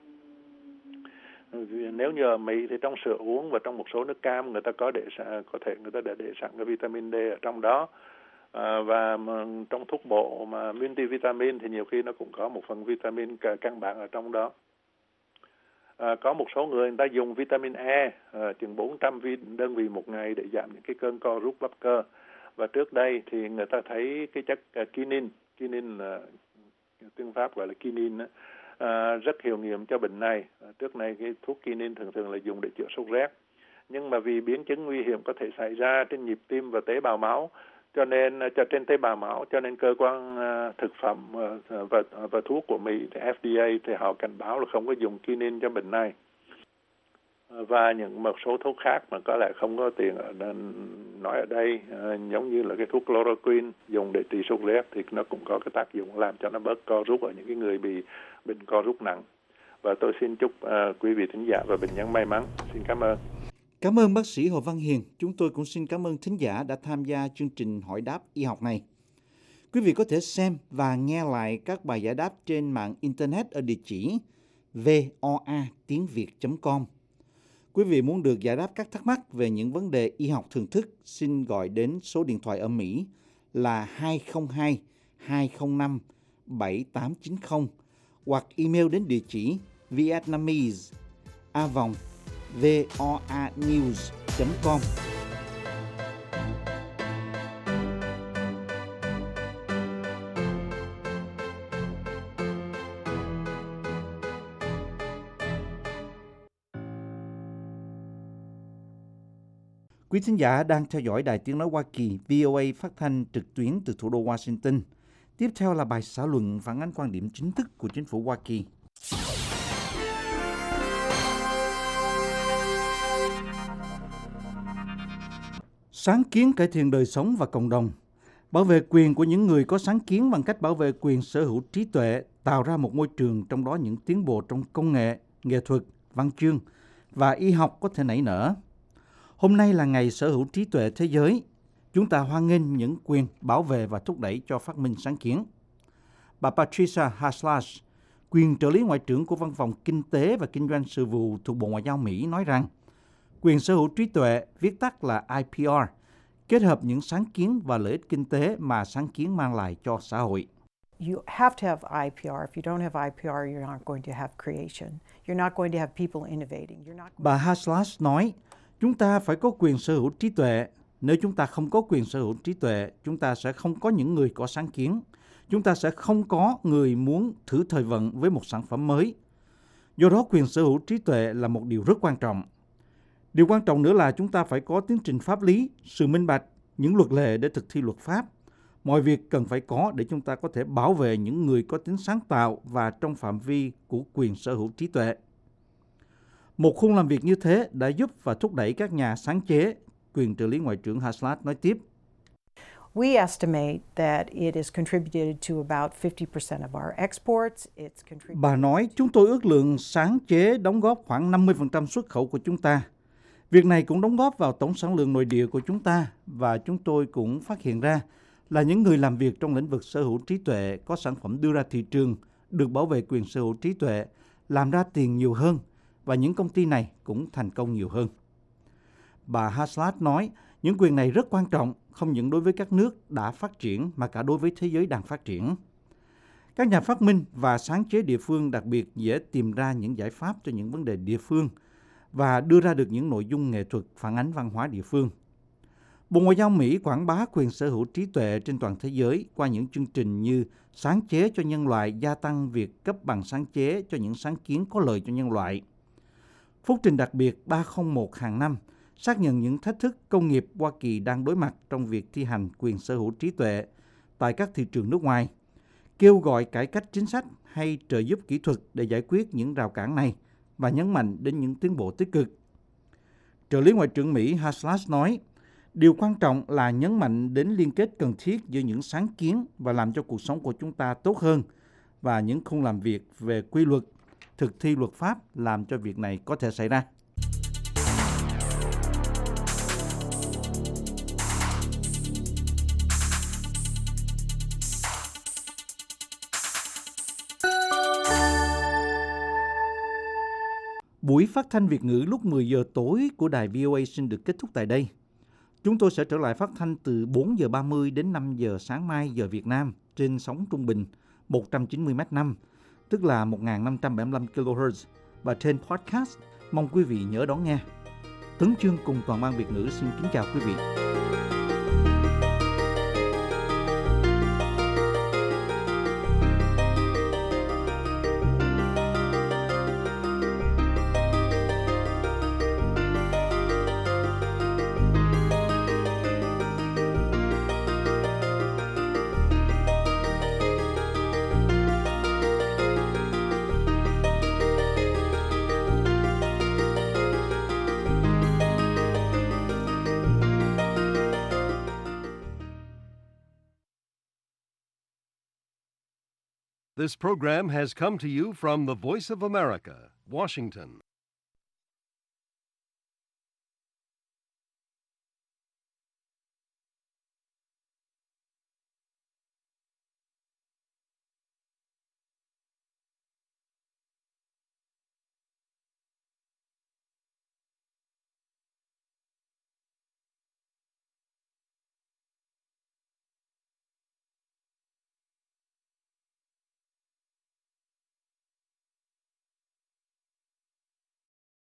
Nếu như ở Mỹ thì trong sữa uống và trong một số nước cam người ta có để có thể người ta đã để sẵn cái vitamin D ở trong đó. À, và trong thuốc bộ mà multivitamin thì nhiều khi nó cũng có một phần vitamin căn bản ở trong đó. À, có một số người người ta dùng vitamin E à, chừng bốn trăm đơn vị một ngày để giảm những cái cơn co rút bắp cơ. Và trước đây thì người ta thấy cái chất uh, kinin, kinin là uh, tiếng Pháp gọi là kinin, uh, rất hiệu nghiệm cho bệnh này. Uh, trước đây cái thuốc kinin thường thường là dùng để chữa sốt rét, nhưng mà vì biến chứng nguy hiểm có thể xảy ra trên nhịp tim và tế bào máu, cho nên cho trên tế bào máu, cho nên cơ quan uh, thực phẩm uh, và và thuốc của Mỹ thì F D A thì họ cảnh báo là không có dùng kinin cho bệnh này. Uh, và những một số thuốc khác mà có lẽ không có tiền ở nói ở đây, uh, giống như là cái thuốc chloroquine dùng để trị sốt rét thì nó cũng có cái tác dụng làm cho nó bớt co rút ở những cái người bị bệnh co rút nặng. Và tôi xin chúc uh, quý vị thính giả và bệnh nhân may mắn. Xin cảm ơn. Cảm ơn bác sĩ Hồ Văn Hiền. Chúng tôi cũng xin cảm ơn thính giả đã tham gia chương trình hỏi đáp y học này. Quý vị có thể xem và nghe lại các bài giải đáp trên mạng Internet ở địa chỉ voa tiếng việt chấm com. Quý vị muốn được giải đáp các thắc mắc về những vấn đề y học thường thức, xin gọi đến số điện thoại ở Mỹ là hai không hai hai không năm bảy tám chín không hoặc email đến địa chỉ vietnamese a vòng voanews chấm com. Quý thính giả đang theo dõi Đài Tiếng Nói Hoa Kỳ vê o a phát thanh trực tuyến từ thủ đô Washington. Tiếp theo là bài xã luận phản ánh quan điểm chính thức của chính phủ Hoa Kỳ. Sáng kiến cải thiện đời sống và cộng đồng. Bảo vệ quyền của những người có sáng kiến bằng cách bảo vệ quyền sở hữu trí tuệ, tạo ra một môi trường trong đó những tiến bộ trong công nghệ, nghệ thuật, văn chương và y học có thể nảy nở. Hôm nay là ngày sở hữu trí tuệ thế giới. Chúng ta hoan nghênh những quyền bảo vệ và thúc đẩy cho phát minh sáng kiến. Bà Patricia Haslash, quyền trợ lý ngoại trưởng của Văn phòng Kinh tế và Kinh doanh sự vụ thuộc Bộ Ngoại giao Mỹ nói rằng, quyền sở hữu trí tuệ, viết tắt là I P R, kết hợp những sáng kiến và lợi ích kinh tế mà sáng kiến mang lại cho xã hội. You have to have I P R. If you don't have I P R, you're not going to have creation. You're not going to have people innovating. You're not... Bà Haslash nói, chúng ta phải có quyền sở hữu trí tuệ. Nếu chúng ta không có quyền sở hữu trí tuệ, chúng ta sẽ không có những người có sáng kiến. Chúng ta sẽ không có người muốn thử thời vận với một sản phẩm mới. Do đó, quyền sở hữu trí tuệ là một điều rất quan trọng. Điều quan trọng nữa là chúng ta phải có tiến trình pháp lý, sự minh bạch, những luật lệ để thực thi luật pháp. Mọi việc cần phải có để chúng ta có thể bảo vệ những người có tính sáng tạo và trong phạm vi của quyền sở hữu trí tuệ. Một khung làm việc như thế đã giúp và thúc đẩy các nhà sáng chế, quyền trợ lý ngoại trưởng Haslash nói tiếp. We estimate that it has contributed to about fifty percent of our exports. It's contributed... Bà nói, chúng tôi ước lượng sáng chế đóng góp khoảng năm mươi phần trăm xuất khẩu của chúng ta. Việc này cũng đóng góp vào tổng sản lượng nội địa của chúng ta và chúng tôi cũng phát hiện ra là những người làm việc trong lĩnh vực sở hữu trí tuệ có sản phẩm đưa ra thị trường được bảo vệ quyền sở hữu trí tuệ, làm ra tiền nhiều hơn và những công ty này cũng thành công nhiều hơn. Bà Haslash nói, những quyền này rất quan trọng không những đối với các nước đã phát triển mà cả đối với thế giới đang phát triển. Các nhà phát minh và sáng chế địa phương đặc biệt dễ tìm ra những giải pháp cho những vấn đề địa phương và đưa ra được những nội dung nghệ thuật phản ánh văn hóa địa phương. Bộ Ngoại giao Mỹ quảng bá quyền sở hữu trí tuệ trên toàn thế giới qua những chương trình như sáng chế cho nhân loại, gia tăng việc cấp bằng sáng chế cho những sáng kiến có lợi cho nhân loại. Phúc trình đặc biệt ba không một hàng năm xác nhận những thách thức công nghiệp Hoa Kỳ đang đối mặt trong việc thi hành quyền sở hữu trí tuệ tại các thị trường nước ngoài, kêu gọi cải cách chính sách hay trợ giúp kỹ thuật để giải quyết những rào cản này và nhấn mạnh đến những tiến bộ tích cực. Trợ lý Ngoại trưởng Mỹ Haslash nói, điều quan trọng là nhấn mạnh đến liên kết cần thiết giữa những sáng kiến và làm cho cuộc sống của chúng ta tốt hơn và những khung làm việc về quy luật, thực thi luật pháp làm cho việc này có thể xảy ra. Buổi phát thanh Việt ngữ lúc mười giờ tối của đài vê o a xin được kết thúc tại đây. Chúng tôi sẽ trở lại phát thanh từ bốn giờ ba mươi đến năm giờ sáng mai giờ Việt Nam trên sóng trung bình một trăm chín mươi mét năm, tức là một nghìn năm trăm bảy mươi lăm ki lô héc và trên podcast. Mong quý vị nhớ đón nghe. Tấn Chương cùng toàn ban Việt ngữ xin kính chào quý vị. This program has come to you from the Voice of America, Washington.